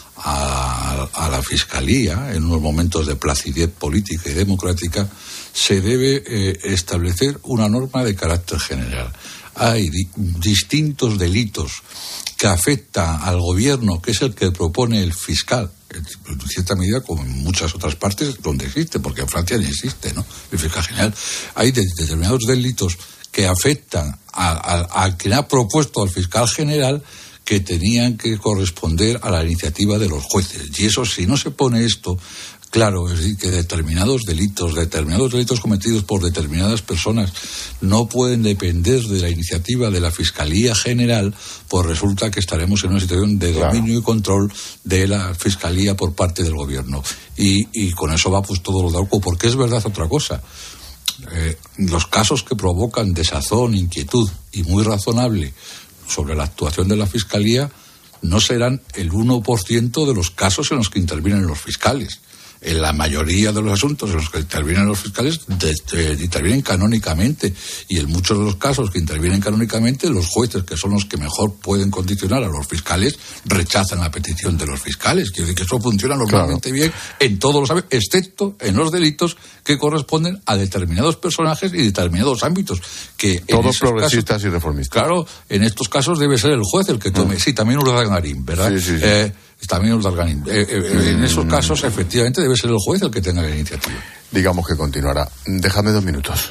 a, a la Fiscalía en unos momentos de placidez política y democrática, se debe eh, establecer una norma de carácter general. Hay di- distintos delitos que afectan al gobierno, que es el que propone el fiscal, en cierta medida como en muchas otras partes donde existe, porque en Francia ni existe, ¿no? El fiscal general. Hay de- determinados delitos que afectan a, a, a quien ha propuesto al fiscal general, que tenían que corresponder a la iniciativa de los jueces. Y eso, si no se pone esto, claro, es decir, que determinados delitos, determinados delitos cometidos por determinadas personas no pueden depender de la iniciativa de la Fiscalía General, pues resulta que estaremos en una situación de dominio claro. y control de la Fiscalía por parte del Gobierno. Y, y con eso va pues todo lo de algo, porque es verdad otra cosa. Eh, los casos que provocan desazón, inquietud y muy razonable sobre la actuación de la Fiscalía no serán el uno por ciento de los casos en los que intervienen los fiscales. En la mayoría de los asuntos en los que intervienen los fiscales de, de, intervienen canónicamente, y en muchos de los casos que intervienen canónicamente, los jueces, que son los que mejor pueden condicionar a los fiscales, rechazan la petición de los fiscales. Quiere decir que eso funciona normalmente claro. bien en todos los excepto en los delitos que corresponden a determinados personajes y determinados ámbitos. Que todos progresistas casos, y reformistas. Claro, en estos casos debe ser el juez el que tome. Mm. Sí, también Urdangarín, ¿verdad? Sí, sí, sí. Eh, También Urdangarín. Eh, eh, en esos casos, efectivamente, debe ser el juez el que tenga la iniciativa. Digamos que continuará. Déjame dos minutos.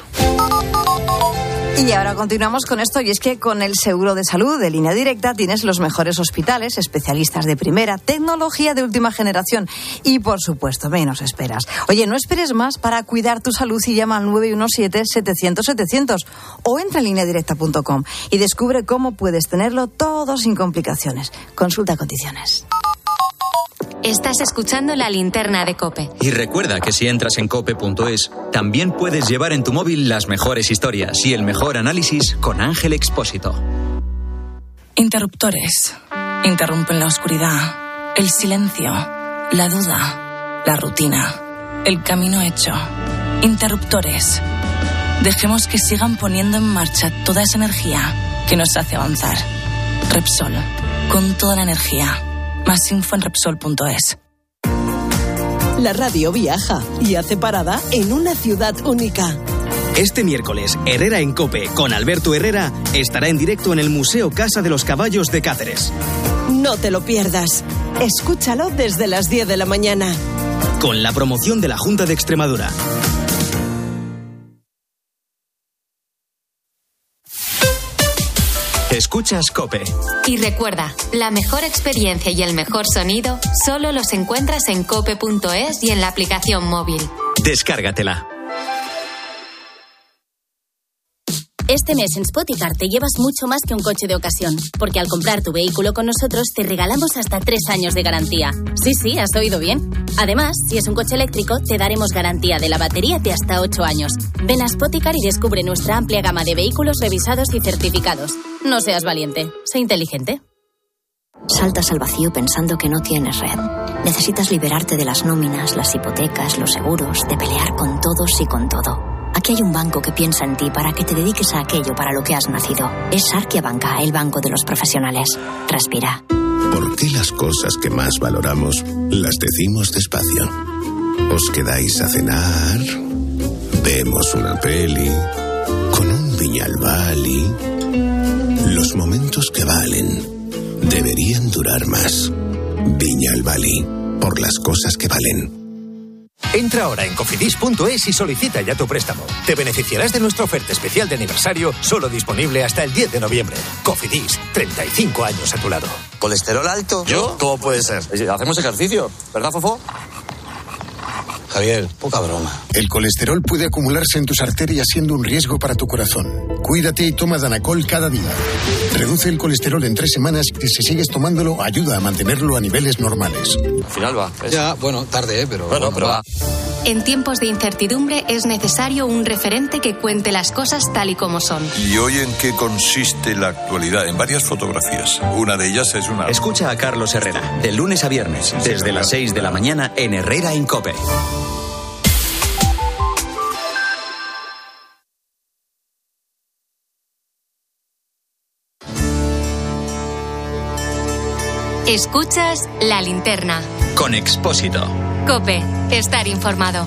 Y ahora continuamos con esto, y es que con el seguro de salud de Línea Directa tienes los mejores hospitales, especialistas de primera, tecnología de última generación y, por supuesto, menos esperas. Oye, no esperes más para cuidar tu salud y llama al nueve uno siete, setecientos, setecientos o entra en línea directa punto com y descubre cómo puedes tenerlo todo sin complicaciones. Consulta condiciones. Estás escuchando La Linterna de COPE. Y recuerda que si entras en cope punto es, también puedes llevar en tu móvil las mejores historias y el mejor análisis con Ángel Expósito. Interruptores. Interrumpen la oscuridad, el silencio, la duda, la rutina, el camino hecho. Interruptores. Dejemos que sigan poniendo en marcha toda esa energía que nos hace avanzar. Repsol. Con toda la energía. Más info en Repsol punto es. La radio viaja y hace parada en una ciudad única. Este miércoles, Herrera en COPE, con Alberto Herrera, estará en directo en el Museo Casa de los Caballos de Cáceres. No te lo pierdas. Escúchalo desde las diez de la mañana. Con la promoción de la Junta de Extremadura. Escuchas COPE. Y recuerda, la mejor experiencia y el mejor sonido solo los encuentras en cope punto es y en la aplicación móvil. Descárgatela. Este mes en Spoticar te llevas mucho más que un coche de ocasión, porque al comprar tu vehículo con nosotros te regalamos hasta tres años de garantía. Sí, sí, has oído bien. Además, si es un coche eléctrico, te daremos garantía de la batería de hasta ocho años. Ven a Spoticar y descubre nuestra amplia gama de vehículos revisados y certificados. No seas valiente, sé inteligente. Saltas al vacío pensando que no tienes red. Necesitas liberarte de las nóminas, las hipotecas, los seguros, de pelear con todos y con todo. Aquí hay un banco que piensa en ti para que te dediques a aquello para lo que has nacido. Es Sarkia Banca, el banco de los profesionales. Respira. ¿Por qué las cosas que más valoramos las decimos despacio? ¿Os quedáis a cenar? ¿Vemos una peli? ¿Con un Viñalbali? Los momentos que valen deberían durar más. Viñalbali, por las cosas que valen. Entra ahora en cofidis punto es y solicita ya tu préstamo. Te beneficiarás de nuestra oferta especial de aniversario, solo disponible hasta el diez de noviembre. Cofidis, treinta y cinco años a tu lado. ¿Colesterol alto? ¿Yo? ¿Cómo puede ser? Hacemos ejercicio, ¿verdad, Fofo? Javier, poca broma. El colesterol puede acumularse en tus arterias siendo un riesgo para tu corazón. Cuídate y toma Danacol cada día. Reduce el colesterol en tres semanas y si sigues tomándolo ayuda a mantenerlo a niveles normales. Al final va. ¿ves? Ya, bueno, tarde, ¿eh? Pero bueno, pero va. En tiempos de incertidumbre es necesario un referente que cuente las cosas tal y como son. ¿Y hoy en qué consiste la actualidad? En varias fotografías. Una de ellas es una... Escucha a Carlos Herrera, de lunes a viernes, desde las seis de la mañana en Herrera en COPE. Escuchas La Linterna. Con Expósito. COPE. Estar informado.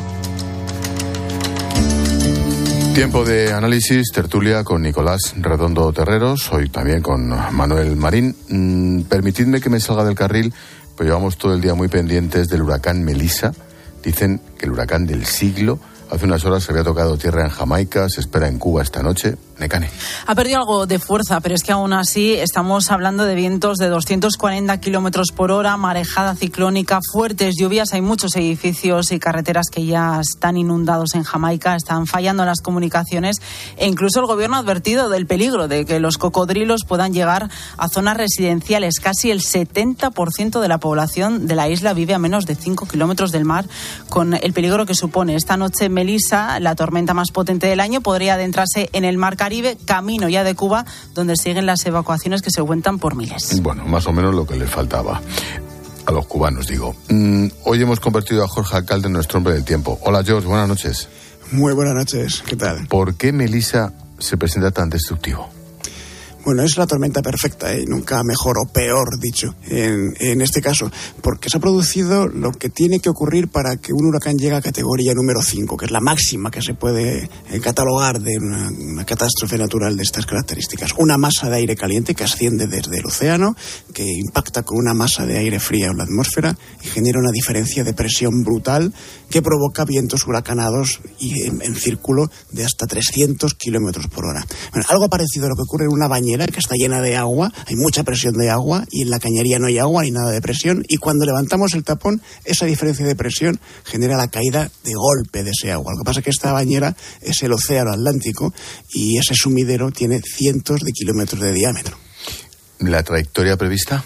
Tiempo de análisis, tertulia con Nicolás Redondo Terreros, hoy también con Manuel Marín. Mm, permitidme que me salga del carril, pues llevamos todo el día muy pendientes del huracán Melissa. Dicen que el huracán del siglo. Hace unas horas se había tocado tierra en Jamaica, se espera en Cuba esta noche. Necane. Ha perdido algo de fuerza, pero es que aún así estamos hablando de vientos de doscientos cuarenta kilómetros por hora, marejada ciclónica, fuertes lluvias. Hay muchos edificios y carreteras que ya están inundados en Jamaica, están fallando las comunicaciones e incluso el gobierno ha advertido del peligro de que los cocodrilos puedan llegar a zonas residenciales. Casi el setenta por ciento de la población de la isla vive a menos de cinco kilómetros del mar, con el peligro que supone. Esta noche Melissa, la tormenta más potente del año, podría adentrarse en el mar Caribe, camino ya de Cuba, donde siguen las evacuaciones que se cuentan por miles. Bueno, más o menos lo que les faltaba a los cubanos, digo. Mm, hoy hemos convertido a Jorge Alcalde en nuestro hombre del tiempo. Hola, George, buenas noches. Muy buenas noches, ¿qué tal? ¿Por qué Melissa se presenta tan destructivo? Bueno, es la tormenta perfecta, ¿eh? Nunca mejor o peor dicho en, en este caso, porque se ha producido lo que tiene que ocurrir para que un huracán llegue a categoría número cinco, que es la máxima que se puede eh, catalogar de una, una catástrofe natural de estas características. Una masa de aire caliente que asciende desde el océano, que impacta con una masa de aire fría en la atmósfera y genera una diferencia de presión brutal que provoca vientos huracanados y en, en círculo de hasta trescientos kilómetros por hora. Bueno, algo parecido a lo que ocurre en una bañera que está llena de agua, hay mucha presión de agua y en la cañería no hay agua ni nada de presión, y cuando levantamos el tapón esa diferencia de presión genera la caída de golpe de ese agua. Lo que pasa es que esta bañera es el océano Atlántico y ese sumidero tiene cientos de kilómetros de diámetro. ¿La trayectoria prevista?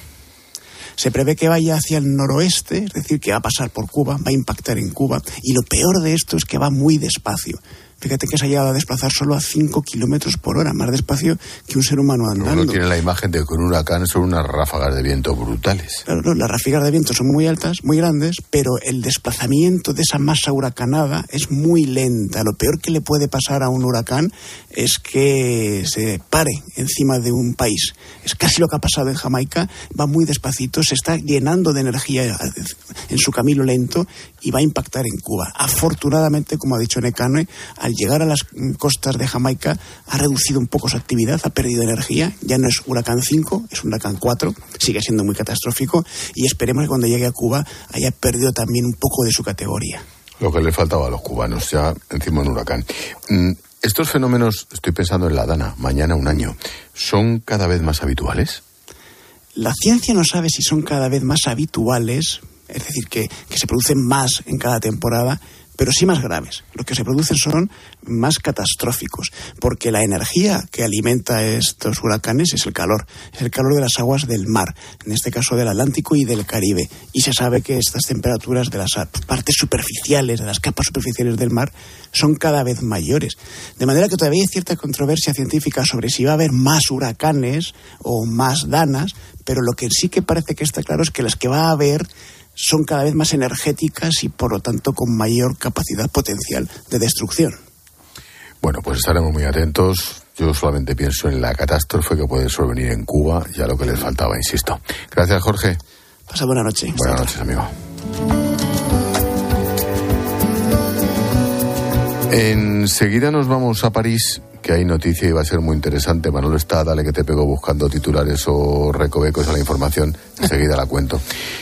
Se prevé que vaya hacia el noroeste, es decir, que va a pasar por Cuba, va a impactar en Cuba, y lo peor de esto es que va muy despacio. Fíjate que se ha llegado a desplazar solo a cinco kilómetros por hora, más despacio que un ser humano andando. Uno tiene la imagen de que un huracán son unas ráfagas de viento brutales. Claro, no, las ráfagas de viento son muy altas, muy grandes, pero el desplazamiento de esa masa huracanada es muy lenta. Lo peor que le puede pasar a un huracán es que se pare encima de un país. Es casi lo que ha pasado en Jamaica, va muy despacito, se está llenando de energía en su camino lento y va a impactar en Cuba. Afortunadamente, como ha dicho Necane, al llegar a las costas de Jamaica ha reducido un poco su actividad, ha perdido energía, ya no es huracán cinco, es huracán cuatro, sigue siendo muy catastrófico y esperemos que cuando llegue a Cuba haya perdido también un poco de su categoría. Lo que le faltaba a los cubanos, ya encima de un huracán. Estos fenómenos, estoy pensando en la Dana, mañana un año, ¿son cada vez más habituales? La ciencia no sabe si son cada vez más habituales, es decir, que, que se producen más en cada temporada, pero sí más graves. Lo que se producen son más catastróficos, porque la energía que alimenta estos huracanes es el calor, es el calor de las aguas del mar, en este caso del Atlántico y del Caribe. Y se sabe que estas temperaturas de las partes superficiales, de las capas superficiales del mar, son cada vez mayores. De manera que todavía hay cierta controversia científica sobre si va a haber más huracanes o más danas, pero lo que sí que parece que está claro es que las que va a haber son cada vez más energéticas y por lo tanto con mayor capacidad potencial de destrucción. Bueno, pues estaremos muy atentos. Yo solamente pienso en la catástrofe que puede sobrevenir en Cuba y a lo que les faltaba, insisto. Gracias, Jorge. Pasa buena noche. Buenas noches, amigo. Enseguida nos vamos a París, que hay noticia y va a ser muy interesante. Manolo está, dale que te pego buscando titulares o recovecos a la información. Enseguida la cuento.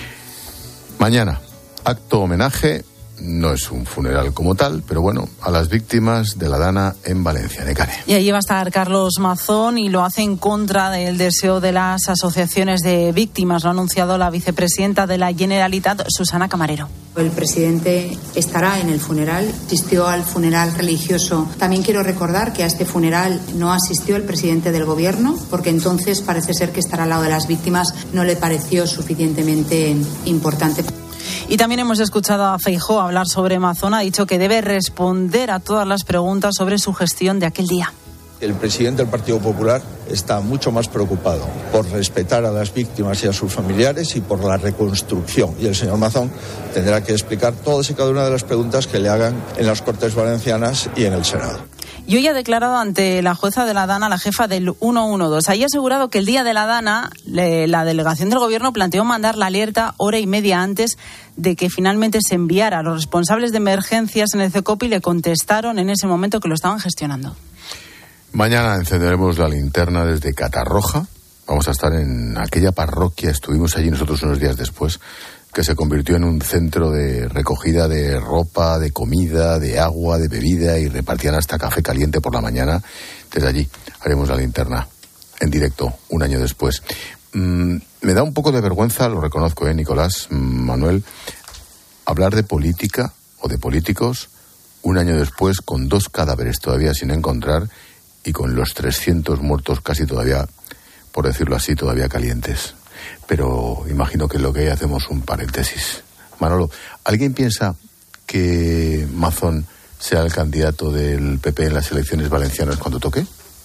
Mañana, acto homenaje, no es un funeral como tal, pero bueno, a las víctimas de la Dana en Valencia, Necane. Y allí va a estar Carlos Mazón y lo hace en contra del deseo de las asociaciones de víctimas. Lo ha anunciado la vicepresidenta de la Generalitat, Susana Camarero. El presidente estará en el funeral, asistió al funeral religioso. También quiero recordar que a este funeral no asistió el presidente del gobierno, porque entonces parece ser que estar al lado de las víctimas no le pareció suficientemente importante. Y también hemos escuchado a Feijóo hablar sobre Mazón. Ha dicho que debe responder a todas las preguntas sobre su gestión de aquel día. El presidente del Partido Popular está mucho más preocupado por respetar a las víctimas y a sus familiares y por la reconstrucción. Y el señor Mazón tendrá que explicar todas y cada una de las preguntas que le hagan en las Cortes Valencianas y en el Senado. Y hoy ha declarado ante la jueza de la Dana, la jefa del ciento doce. Ahí ha asegurado que el día de la Dana, le, la delegación del gobierno planteó mandar la alerta hora y media antes de que finalmente se enviara. Los responsables de emergencias en el CECOPI le contestaron en ese momento que lo estaban gestionando. Mañana encenderemos la linterna desde Catarroja. Vamos a estar en aquella parroquia, estuvimos allí nosotros unos días después, que se convirtió en un centro de recogida de ropa, de comida, de agua, de bebida, y repartían hasta café caliente por la mañana. Desde allí haremos la linterna en directo un año después. Mm, me da un poco de vergüenza, lo reconozco, ¿eh, Nicolás, Manuel, hablar de política o de políticos un año después con dos cadáveres todavía sin encontrar y con los trescientos muertos casi todavía, por decirlo así, todavía calientes. Pero imagino que lo que hay hacemos un paréntesis. Manolo, ¿alguien piensa que Mazón sea el candidato del P P en las elecciones valencianas cuando toque?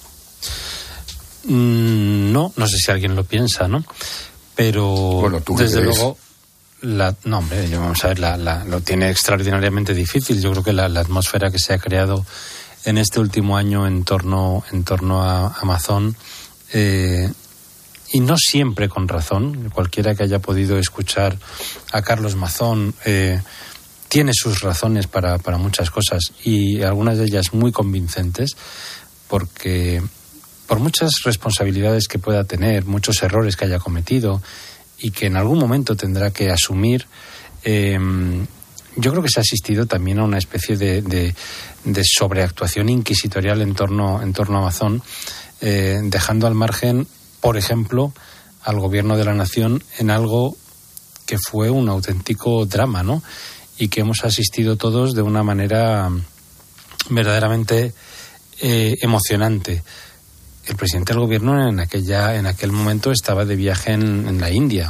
Mm, no, no sé si alguien lo piensa, ¿no? Pero bueno, ¿tú desde crees? luego, la, no, hombre, vamos a ver, la, la, lo tiene extraordinariamente difícil. Yo creo que la, la atmósfera que se ha creado en este último año en torno, en torno a, a Mazón, eh, y no siempre con razón, cualquiera que haya podido escuchar a Carlos Mazón eh, tiene sus razones para, para muchas cosas, y algunas de ellas muy convincentes, porque por muchas responsabilidades que pueda tener, muchos errores que haya cometido y que en algún momento tendrá que asumir, eh, yo creo que se ha asistido también a una especie de, de, de sobreactuación inquisitorial en torno, en torno a Mazón, eh, dejando al margen, por ejemplo, al gobierno de la nación en algo que fue un auténtico drama, ¿no? Y que hemos asistido todos de una manera verdaderamente eh, emocionante. El presidente del gobierno en aquella, en aquel momento estaba de viaje en, en la India.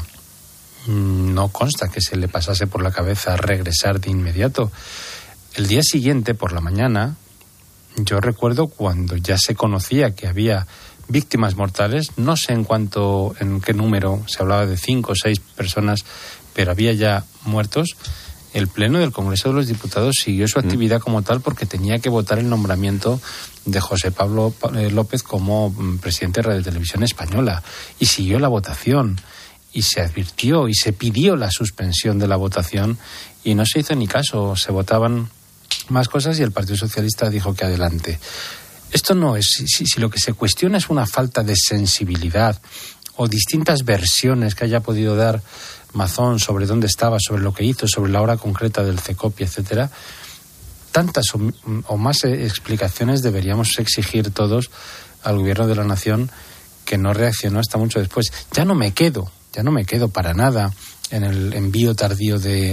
No consta que se le pasase por la cabeza regresar de inmediato. El día siguiente, por la mañana, yo recuerdo cuando ya se conocía que había víctimas mortales, no sé en cuánto, en qué número, se hablaba de cinco o seis personas, pero había ya muertos. El Pleno del Congreso de los Diputados siguió su actividad como tal porque tenía que votar el nombramiento de José Pablo López como presidente de Radio Televisión Española, y siguió la votación y se advirtió y se pidió la suspensión de la votación y no se hizo ni caso. Se votaban más cosas y el Partido Socialista dijo que adelante. Esto no es, si, si lo que se cuestiona es una falta de sensibilidad o distintas versiones que haya podido dar Mazón sobre dónde estaba, sobre lo que hizo, sobre la hora concreta del CECOPI, etcétera, tantas o, o más explicaciones deberíamos exigir todos al gobierno de la nación, que no reaccionó hasta mucho después. Ya no me quedo, ya no me quedo para nada en el envío tardío de,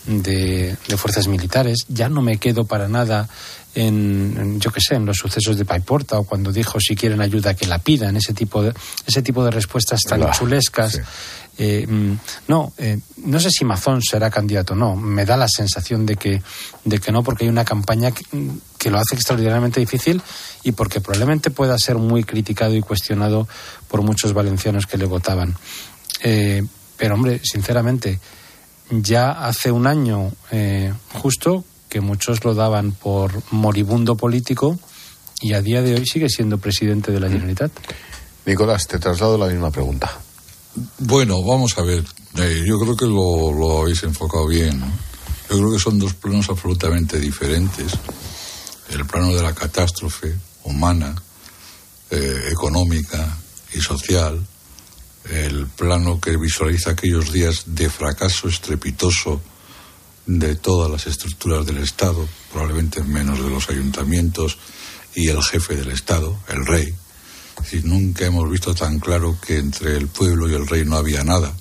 de, de fuerzas militares. Ya no me quedo para nada en, en yo qué sé, en los sucesos de Paiporta, o cuando dijo si quieren ayuda que la pidan, ese tipo de, ese tipo de respuestas tan Hola. chulescas. Sí. Eh, no, eh, no sé si Mazón será candidato o no. Me da la sensación de que, de que no, porque hay una campaña que, que lo hace extraordinariamente difícil y porque probablemente pueda ser muy criticado y cuestionado por muchos valencianos que le votaban. Eh, pero, hombre, sinceramente, ya hace un año eh, justo que muchos lo daban por moribundo político y a día de hoy sigue siendo presidente de la Generalitat. Nicolás, te traslado la misma pregunta. Bueno, vamos a ver. Eh, yo creo que lo, lo habéis enfocado bien, ¿no? Yo creo que son dos planos absolutamente diferentes. El plano de la catástrofe humana, eh, económica y social. El plano que visualiza aquellos días de fracaso estrepitoso de todas las estructuras del Estado, probablemente menos de los ayuntamientos y el jefe del Estado, el rey. Es decir, nunca hemos visto tan claro que entre el pueblo y el rey no había nada.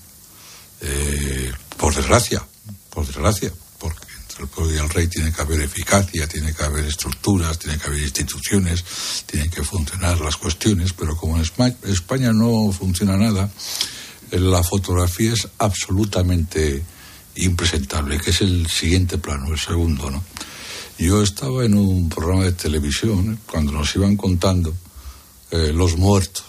Eh, por desgracia, por desgracia, porque entre el pueblo y el rey tiene que haber eficacia, tiene que haber estructuras, tiene que haber instituciones, tienen que funcionar las cuestiones, pero como en España no funciona nada, la fotografía es absolutamente impresentable, que es el siguiente plano, el segundo, ¿no? Yo estaba en un programa de televisión cuando nos iban contando Eh, los muertos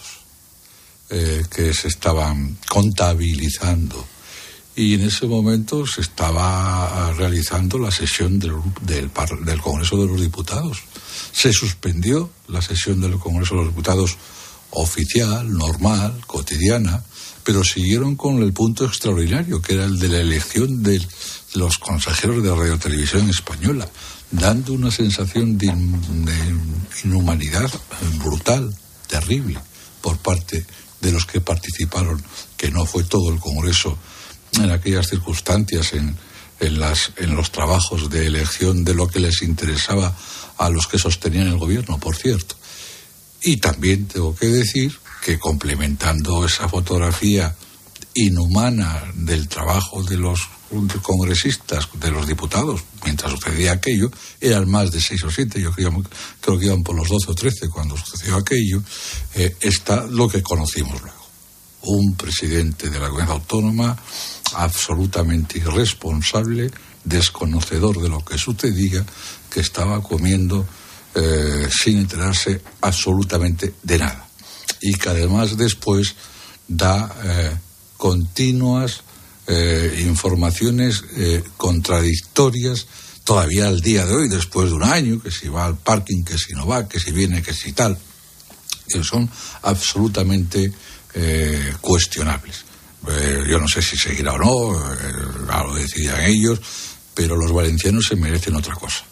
eh, que se estaban contabilizando, y en ese momento se estaba realizando la sesión del, del, del Congreso de los Diputados. Se suspendió la sesión del Congreso de los Diputados oficial, normal, cotidiana, pero siguieron con el punto extraordinario, que era el de la elección de los consejeros de Radio Televisión Española, dando una sensación de, de inhumanidad brutal, terrible, por parte de los que participaron, que no fue todo el Congreso en aquellas circunstancias, en, en, las, en los trabajos de elección de lo que les interesaba a los que sostenían el gobierno, por cierto. Y también tengo que decir que, complementando esa fotografía inhumana del trabajo de los congresistas, de los diputados, mientras sucedía aquello, eran más de seis o siete, yo creo, creo que iban por los doce o trece cuando sucedió aquello, eh, está lo que conocimos luego. Un presidente de la comunidad autónoma absolutamente irresponsable, desconocedor de lo que sucedía, que estaba comiendo eh, sin enterarse absolutamente de nada. Y que además después da eh, continuas Eh, informaciones eh, contradictorias todavía al día de hoy, después de un año, que si va al parking, que si no va, que si viene, que si tal, que son absolutamente eh, cuestionables. Eh, yo no sé si seguirá o no, eh, lo decidirán ellos, pero los valencianos se merecen otra cosa.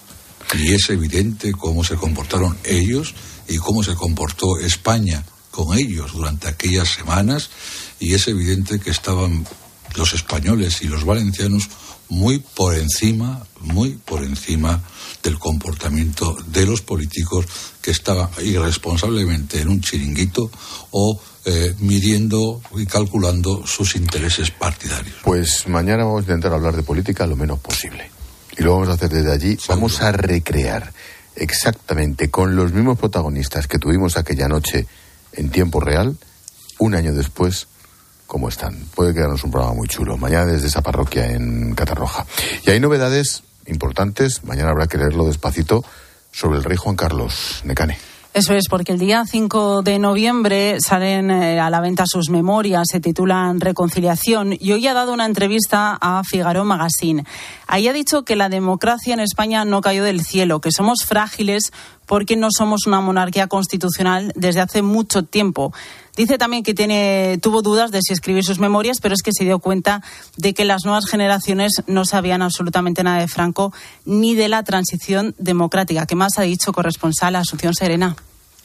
Y es evidente cómo se comportaron ellos y cómo se comportó España con ellos durante aquellas semanas, y es evidente que estaban los españoles y los valencianos muy por encima, muy por encima del comportamiento de los políticos que estaban irresponsablemente en un chiringuito o eh, midiendo y calculando sus intereses partidarios. Pues mañana vamos a intentar hablar de política lo menos posible. Y lo vamos a hacer desde allí. Seguro. Vamos a recrear exactamente con los mismos protagonistas que tuvimos aquella noche en tiempo real, un año después, cómo están. Puede quedarnos un programa muy chulo. Mañana desde esa parroquia en Catarroja. Y hay novedades importantes, mañana habrá que leerlo despacito, sobre el rey Juan Carlos. Necane. Eso es, porque el día cinco de noviembre salen eh, a la venta sus memorias, se titulan Reconciliación, y hoy ha dado una entrevista a Figaro Magazine. Ahí ha dicho que la democracia en España no cayó del cielo, que somos frágiles porque no somos una monarquía constitucional desde hace mucho tiempo. Dice también que tiene, tuvo dudas de si escribir sus memorias, pero es que se dio cuenta de que las nuevas generaciones no sabían absolutamente nada de Franco ni de la transición democrática. ¿Qué más ha dicho corresponsal Asunción Serena?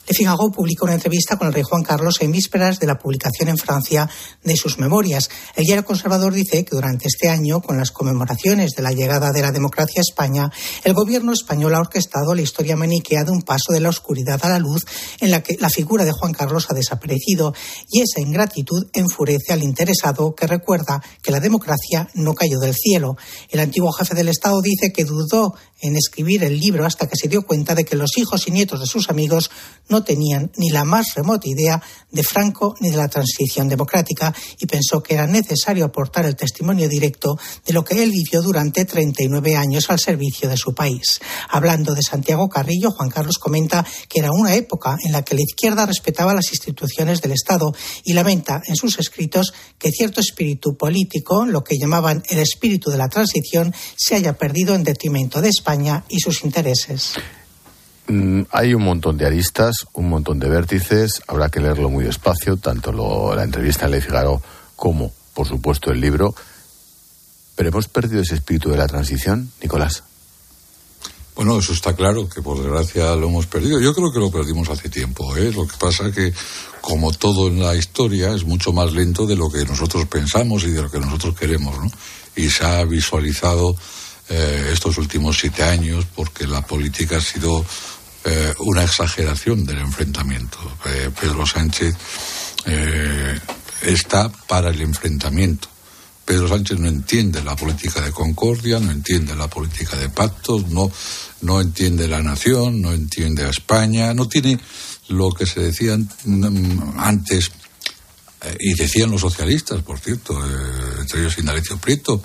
Le Figaro publicó una entrevista con el rey Juan Carlos en vísperas de la publicación en Francia de sus memorias. El diario conservador dice que durante este año, con las conmemoraciones de la llegada de la democracia a España, el gobierno español ha orquestado la historia maniquea de un paso de la oscuridad a la luz en la que la figura de Juan Carlos ha desaparecido, y esa ingratitud enfurece al interesado, que recuerda que la democracia no cayó del cielo. El antiguo jefe del Estado dice que dudó en escribir el libro hasta que se dio cuenta de que los hijos y nietos de sus amigos no tenían ni la más remota idea de Franco ni de la transición democrática, y pensó que era necesario aportar el testimonio directo de lo que él vivió durante treinta y nueve años al servicio de su país. Hablando de Santiago Carrillo, Juan Carlos comenta que era una época en la que la izquierda respetaba las instituciones del Estado, y lamenta en sus escritos que cierto espíritu político, lo que llamaban el espíritu de la transición, se haya perdido en detrimento de España y sus intereses. Mm, hay un montón de aristas, un montón de vértices, habrá que leerlo muy despacio, tanto lo, la entrevista en Le Figaro como, por supuesto, el libro. ¿Pero hemos perdido ese espíritu de la transición, Nicolás? Bueno, eso está claro, que por desgracia lo hemos perdido. Yo creo que lo perdimos hace tiempo, ¿eh? Lo que pasa que, como todo en la historia, es mucho más lento de lo que nosotros pensamos y de lo que nosotros queremos, ¿no? Y se ha visualizado eh, estos últimos siete años porque la política ha sido eh, una exageración del enfrentamiento. Eh, Pedro Sánchez eh, está para el enfrentamiento. Pedro Sánchez no entiende la política de concordia, no entiende la política de pactos, no, no entiende la nación, no entiende a España, no tiene lo que se decía antes, eh, y decían los socialistas, por cierto, eh, entre ellos Indalecio Prieto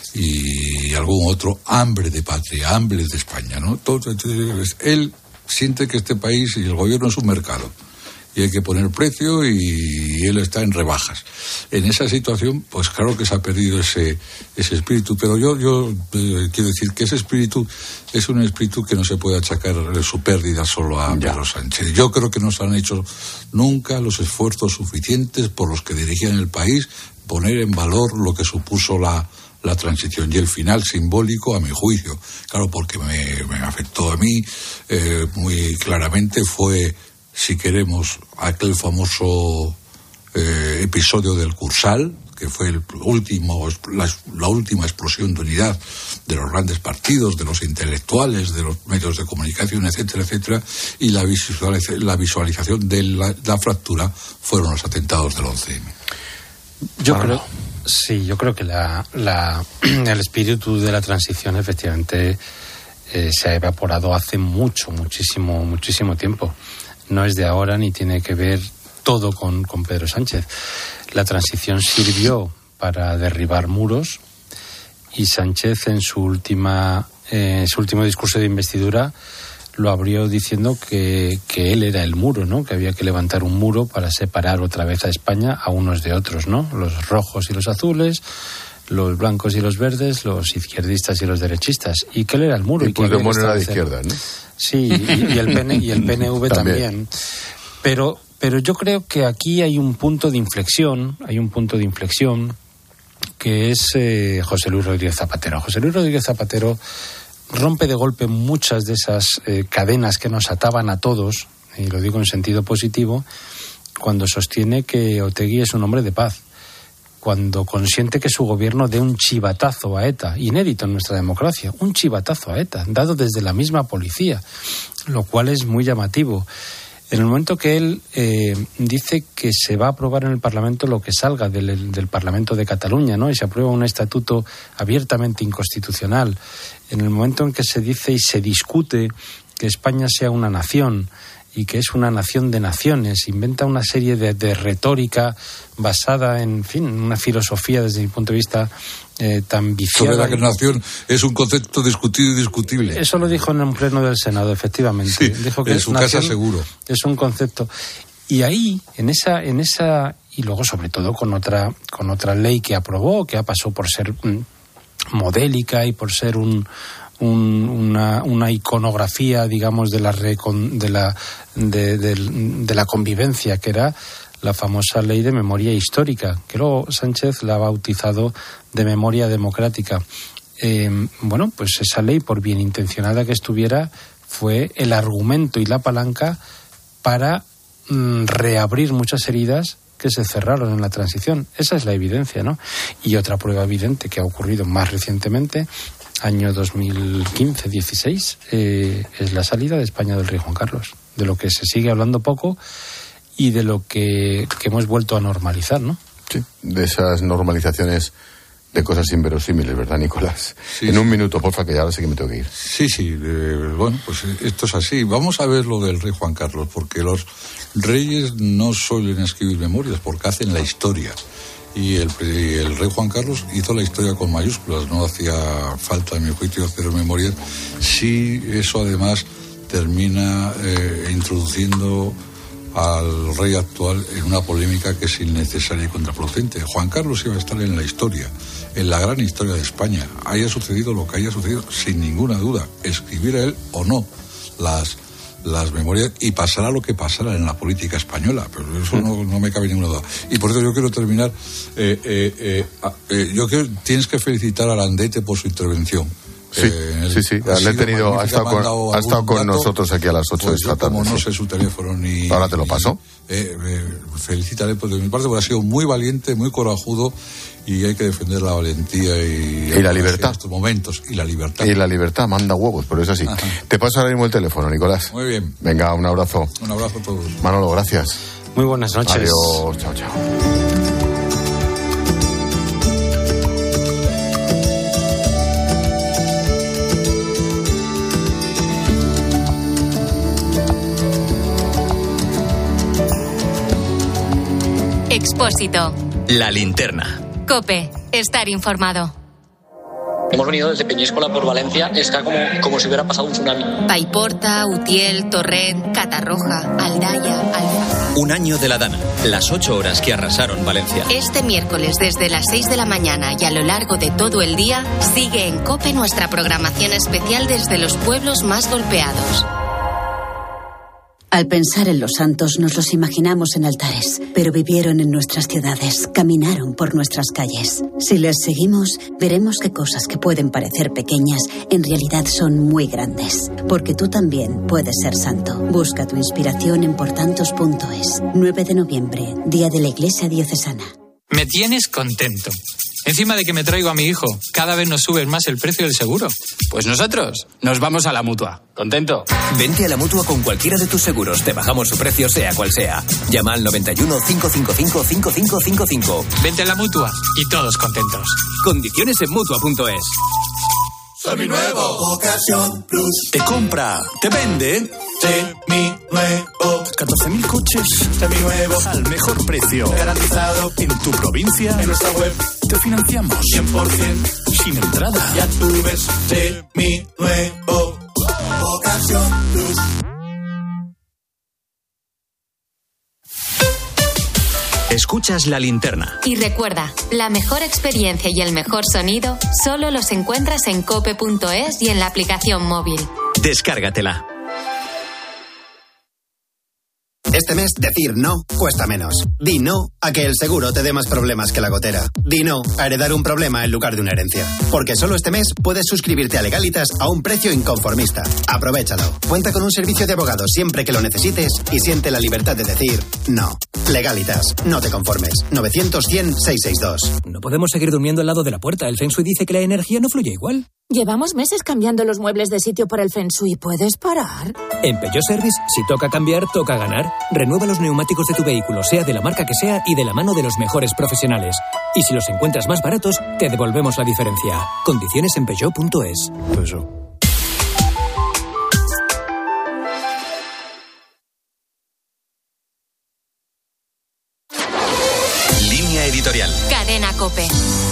y algún otro, hambre de patria, hambre de España, ¿no? Todo, entonces, él siente que este país y el gobierno es un mercado, y hay que poner precio, y él está en rebajas. En esa situación, pues claro que se ha perdido ese ese espíritu, pero yo yo eh, quiero decir que ese espíritu es un espíritu que no se puede achacar su pérdida solo a Pedro Sánchez. Yo creo que no se han hecho nunca los esfuerzos suficientes por los que dirigían el país, poner en valor lo que supuso la la transición, y el final simbólico, a mi juicio, claro, porque me, me afectó a mí eh, muy claramente, fue, si queremos, aquel famoso eh, episodio del Cursal, que fue el último, la, la última explosión de unidad de los grandes partidos, de los intelectuales, de los medios de comunicación, etcétera, etcétera, y la, visualiz la visualización de la, la fractura fueron los atentados del once eme. Yo creo, sí, yo creo que la, la, el espíritu de la transición efectivamente eh, se ha evaporado hace mucho, muchísimo, muchísimo tiempo. No es de ahora ni tiene que ver todo con, con Pedro Sánchez. La transición sirvió para derribar muros, y Sánchez en su última, eh, su último discurso de investidura lo abrió diciendo que, que él era el muro, ¿no? Que había que levantar un muro para separar otra vez a España a unos de otros, ¿no? Los rojos y los azules, los blancos y los verdes, los izquierdistas y los derechistas. Y que él era el muro. Y, y que Puigdemont era de izquierda, ¿no? Sí, y, y, el, P N, y el P N V también. también. Pero, pero yo creo que aquí hay un punto de inflexión, hay un punto de inflexión que es eh, José Luis Rodríguez Zapatero. José Luis Rodríguez Zapatero rompe de golpe muchas de esas eh, cadenas que nos ataban a todos, y lo digo en sentido positivo, cuando sostiene que Otegi es un hombre de paz, cuando consiente que su gobierno dé un chivatazo a ETA, inédito en nuestra democracia, un chivatazo a ETA, dado desde la misma policía, lo cual es muy llamativo. En el momento que él eh, dice que se va a aprobar en el Parlamento lo que salga del, del Parlamento de Cataluña, ¿no? Y se aprueba un estatuto abiertamente inconstitucional. En el momento en que se dice y se discute que España sea una nación y que es una nación de naciones, inventa una serie de, de retórica basada en, en fin, una filosofía desde mi punto de vista eh, tan viciada. Sobre la que nación es un concepto discutido y discutible. Eso lo dijo en un pleno del Senado, efectivamente. Sí, dijo que en su casa seguro. Es un concepto. Y ahí, en esa, en esa, y luego sobre todo con otra, con otra ley que aprobó, que pasó por ser mm, modélica y por ser un Un, una, una iconografía, digamos, de la, recon, de, la de, de, de la convivencia, que era la famosa ley de memoria histórica, que luego Sánchez la ha bautizado de memoria democrática. Eh, bueno, pues esa ley, por bien intencionada que estuviera, fue el argumento y la palanca para mm, reabrir muchas heridas que se cerraron en la transición. Esa es la evidencia, ¿no? Y otra prueba evidente que ha ocurrido más recientemente, año dos mil quince dieciséis, eh, es la salida de España del rey Juan Carlos, de lo que se sigue hablando poco y de lo que, que hemos vuelto a normalizar, ¿no? Sí, de esas normalizaciones de cosas inverosímiles, ¿verdad, Nicolás? Sí, en sí. un minuto, porfa, que ya ahora sí que me tengo que ir. Sí, sí, eh, bueno, pues esto es así. Vamos a ver lo del rey Juan Carlos, porque los reyes no suelen escribir memorias, porque hacen la historia. Y el, el rey Juan Carlos hizo la historia con mayúsculas, no hacía falta, en mi juicio, hacer memorias. Sí, eso además termina eh, introduciendo al rey actual en una polémica que es innecesaria y contraproducente. Juan Carlos iba a estar en la historia, en la gran historia de España. Haya sucedido lo que haya sucedido, sin ninguna duda, escribiera él o no las, las memorias, y pasará lo que pasará en la política española, pero eso no, no me cabe ninguna duda. Y por eso yo quiero terminar, eh, eh, eh, eh, yo creo que tienes que felicitar a Landete por su intervención. Sí, eh, sí, sí, le he tenido, ha estado, con, ha estado con dato, nosotros aquí a las ocho pues de esta tarde. Como no sí. sé su teléfono ni... Ahora te lo paso. Eh, eh, felicítale por de mi parte, porque ha sido muy valiente, muy corajudo, y hay que defender la valentía y, y la libertad. En estos momentos, y la libertad. Y la libertad, manda huevos, pero es así. Ajá. Te paso ahora mismo el teléfono, Nicolás. Muy bien. Venga, un abrazo. Un abrazo a todos. Manolo, gracias. Muy buenas noches. Adiós, chao, chao. Expósito. La linterna. COPE. Estar informado. Hemos venido desde Peñíscola por Valencia, está como, como si hubiera pasado un tsunami. Paiporta, Utiel, Torrent, Catarroja, Aldaya, Alfa. Un año de la Dana, las ocho horas que arrasaron Valencia. Este miércoles desde las seis de la mañana y a lo largo de todo el día, sigue en COPE nuestra programación especial desde los pueblos más golpeados. Al pensar en los santos nos los imaginamos en altares, pero vivieron en nuestras ciudades, caminaron por nuestras calles. Si les seguimos, veremos que cosas que pueden parecer pequeñas en realidad son muy grandes. Porque tú también puedes ser santo. Busca tu inspiración en portantos punto es. nueve de noviembre, Día de la Iglesia Diocesana. Me tienes contento. Encima de que me traigo a mi hijo, cada vez nos sube más el precio del seguro. Pues nosotros nos vamos a la Mutua. ¿Contento? Vente a la Mutua con cualquiera de tus seguros. Te bajamos su precio sea cual sea. Llama al noventa y uno, cinco cinco cinco, cinco cinco cinco cinco. Vente a la Mutua y todos contentos. Condiciones en Mutua punto es. Seminuevo. Ocasión Plus. Te compra, te vende. Seminuevo. catorce mil coches. Seminuevo. Al mejor precio. Garantizado. En tu provincia. En nuestra web. Te financiamos. cien por ciento. Sin entrada. Ya tú ves. Seminuevo. Ocasión Plus. Escuchas La Linterna. Y recuerda, la mejor experiencia y el mejor sonido solo los encuentras en cope punto es y en la aplicación móvil. Descárgatela. Este mes, decir no cuesta menos. Di no a que el seguro te dé más problemas que la gotera. Di no a heredar un problema en lugar de una herencia. Porque solo este mes puedes suscribirte a Legalitas a un precio inconformista. Aprovéchalo. Cuenta con un servicio de abogados siempre que lo necesites y siente la libertad de decir no. Legalitas. No te conformes. novecientos, cien, seiscientos sesenta y dos. No podemos seguir durmiendo al lado de la puerta. El Feng Shui dice que la energía no fluye igual. Llevamos meses cambiando los muebles de sitio por el Feng Shui. ¿Puedes parar? En Peugeot Service, si toca cambiar, toca ganar. Renueva los neumáticos de tu vehículo, sea de la marca que sea y de la mano de los mejores profesionales. Y si los encuentras más baratos, te devolvemos la diferencia. Condiciones en Peugeot punto es. Peugeot. Línea editorial. Cadena COPE.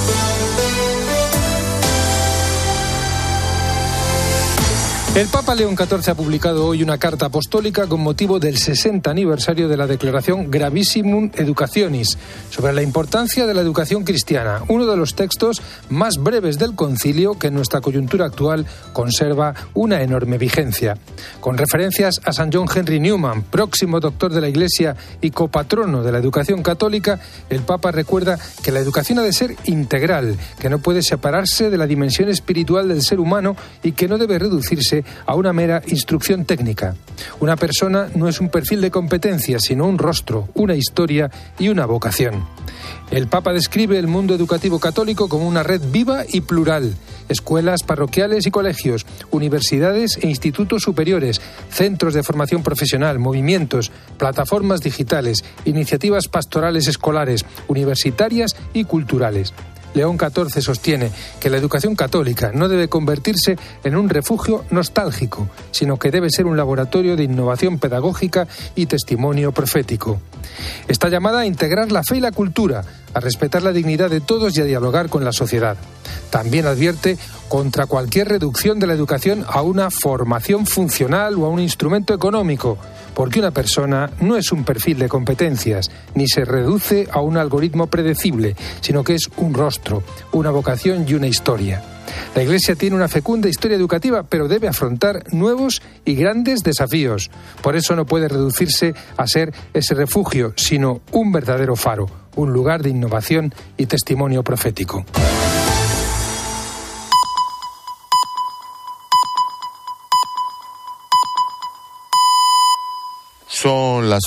El Papa León catorce ha publicado hoy una carta apostólica con motivo del sesenta aniversario de la declaración Gravissimum Educationis sobre la importancia de la educación cristiana, uno de los textos más breves del concilio que en nuestra coyuntura actual conserva una enorme vigencia. Con referencias a San John Henry Newman, próximo doctor de la Iglesia y copatrono de la educación católica, el Papa recuerda que la educación ha de ser integral, que no puede separarse de la dimensión espiritual del ser humano y que no debe reducirse reduce a una mera instrucción técnica. Una persona no es un perfil de competencia, sino un rostro, una historia y una vocación. El Papa describe el mundo educativo católico como una red viva y plural. Escuelas parroquiales y colegios, universidades e institutos superiores, centros de formación profesional, movimientos, plataformas digitales, iniciativas pastorales escolares, universitarias y culturales. León catorce sostiene que la educación católica no debe convertirse en un refugio nostálgico, sino que debe ser un laboratorio de innovación pedagógica y testimonio profético. Está llamada a integrar la fe y la cultura, a respetar la dignidad de todos y a dialogar con la sociedad. También advierte contra cualquier reducción de la educación a una formación funcional o a un instrumento económico, porque una persona no es un perfil de competencias, ni se reduce a un algoritmo predecible, sino que es un rostro, una vocación y una historia. La Iglesia tiene una fecunda historia educativa, pero debe afrontar nuevos y grandes desafíos. Por eso no puede reducirse a ser ese refugio, sino un verdadero faro, un lugar de innovación y testimonio profético.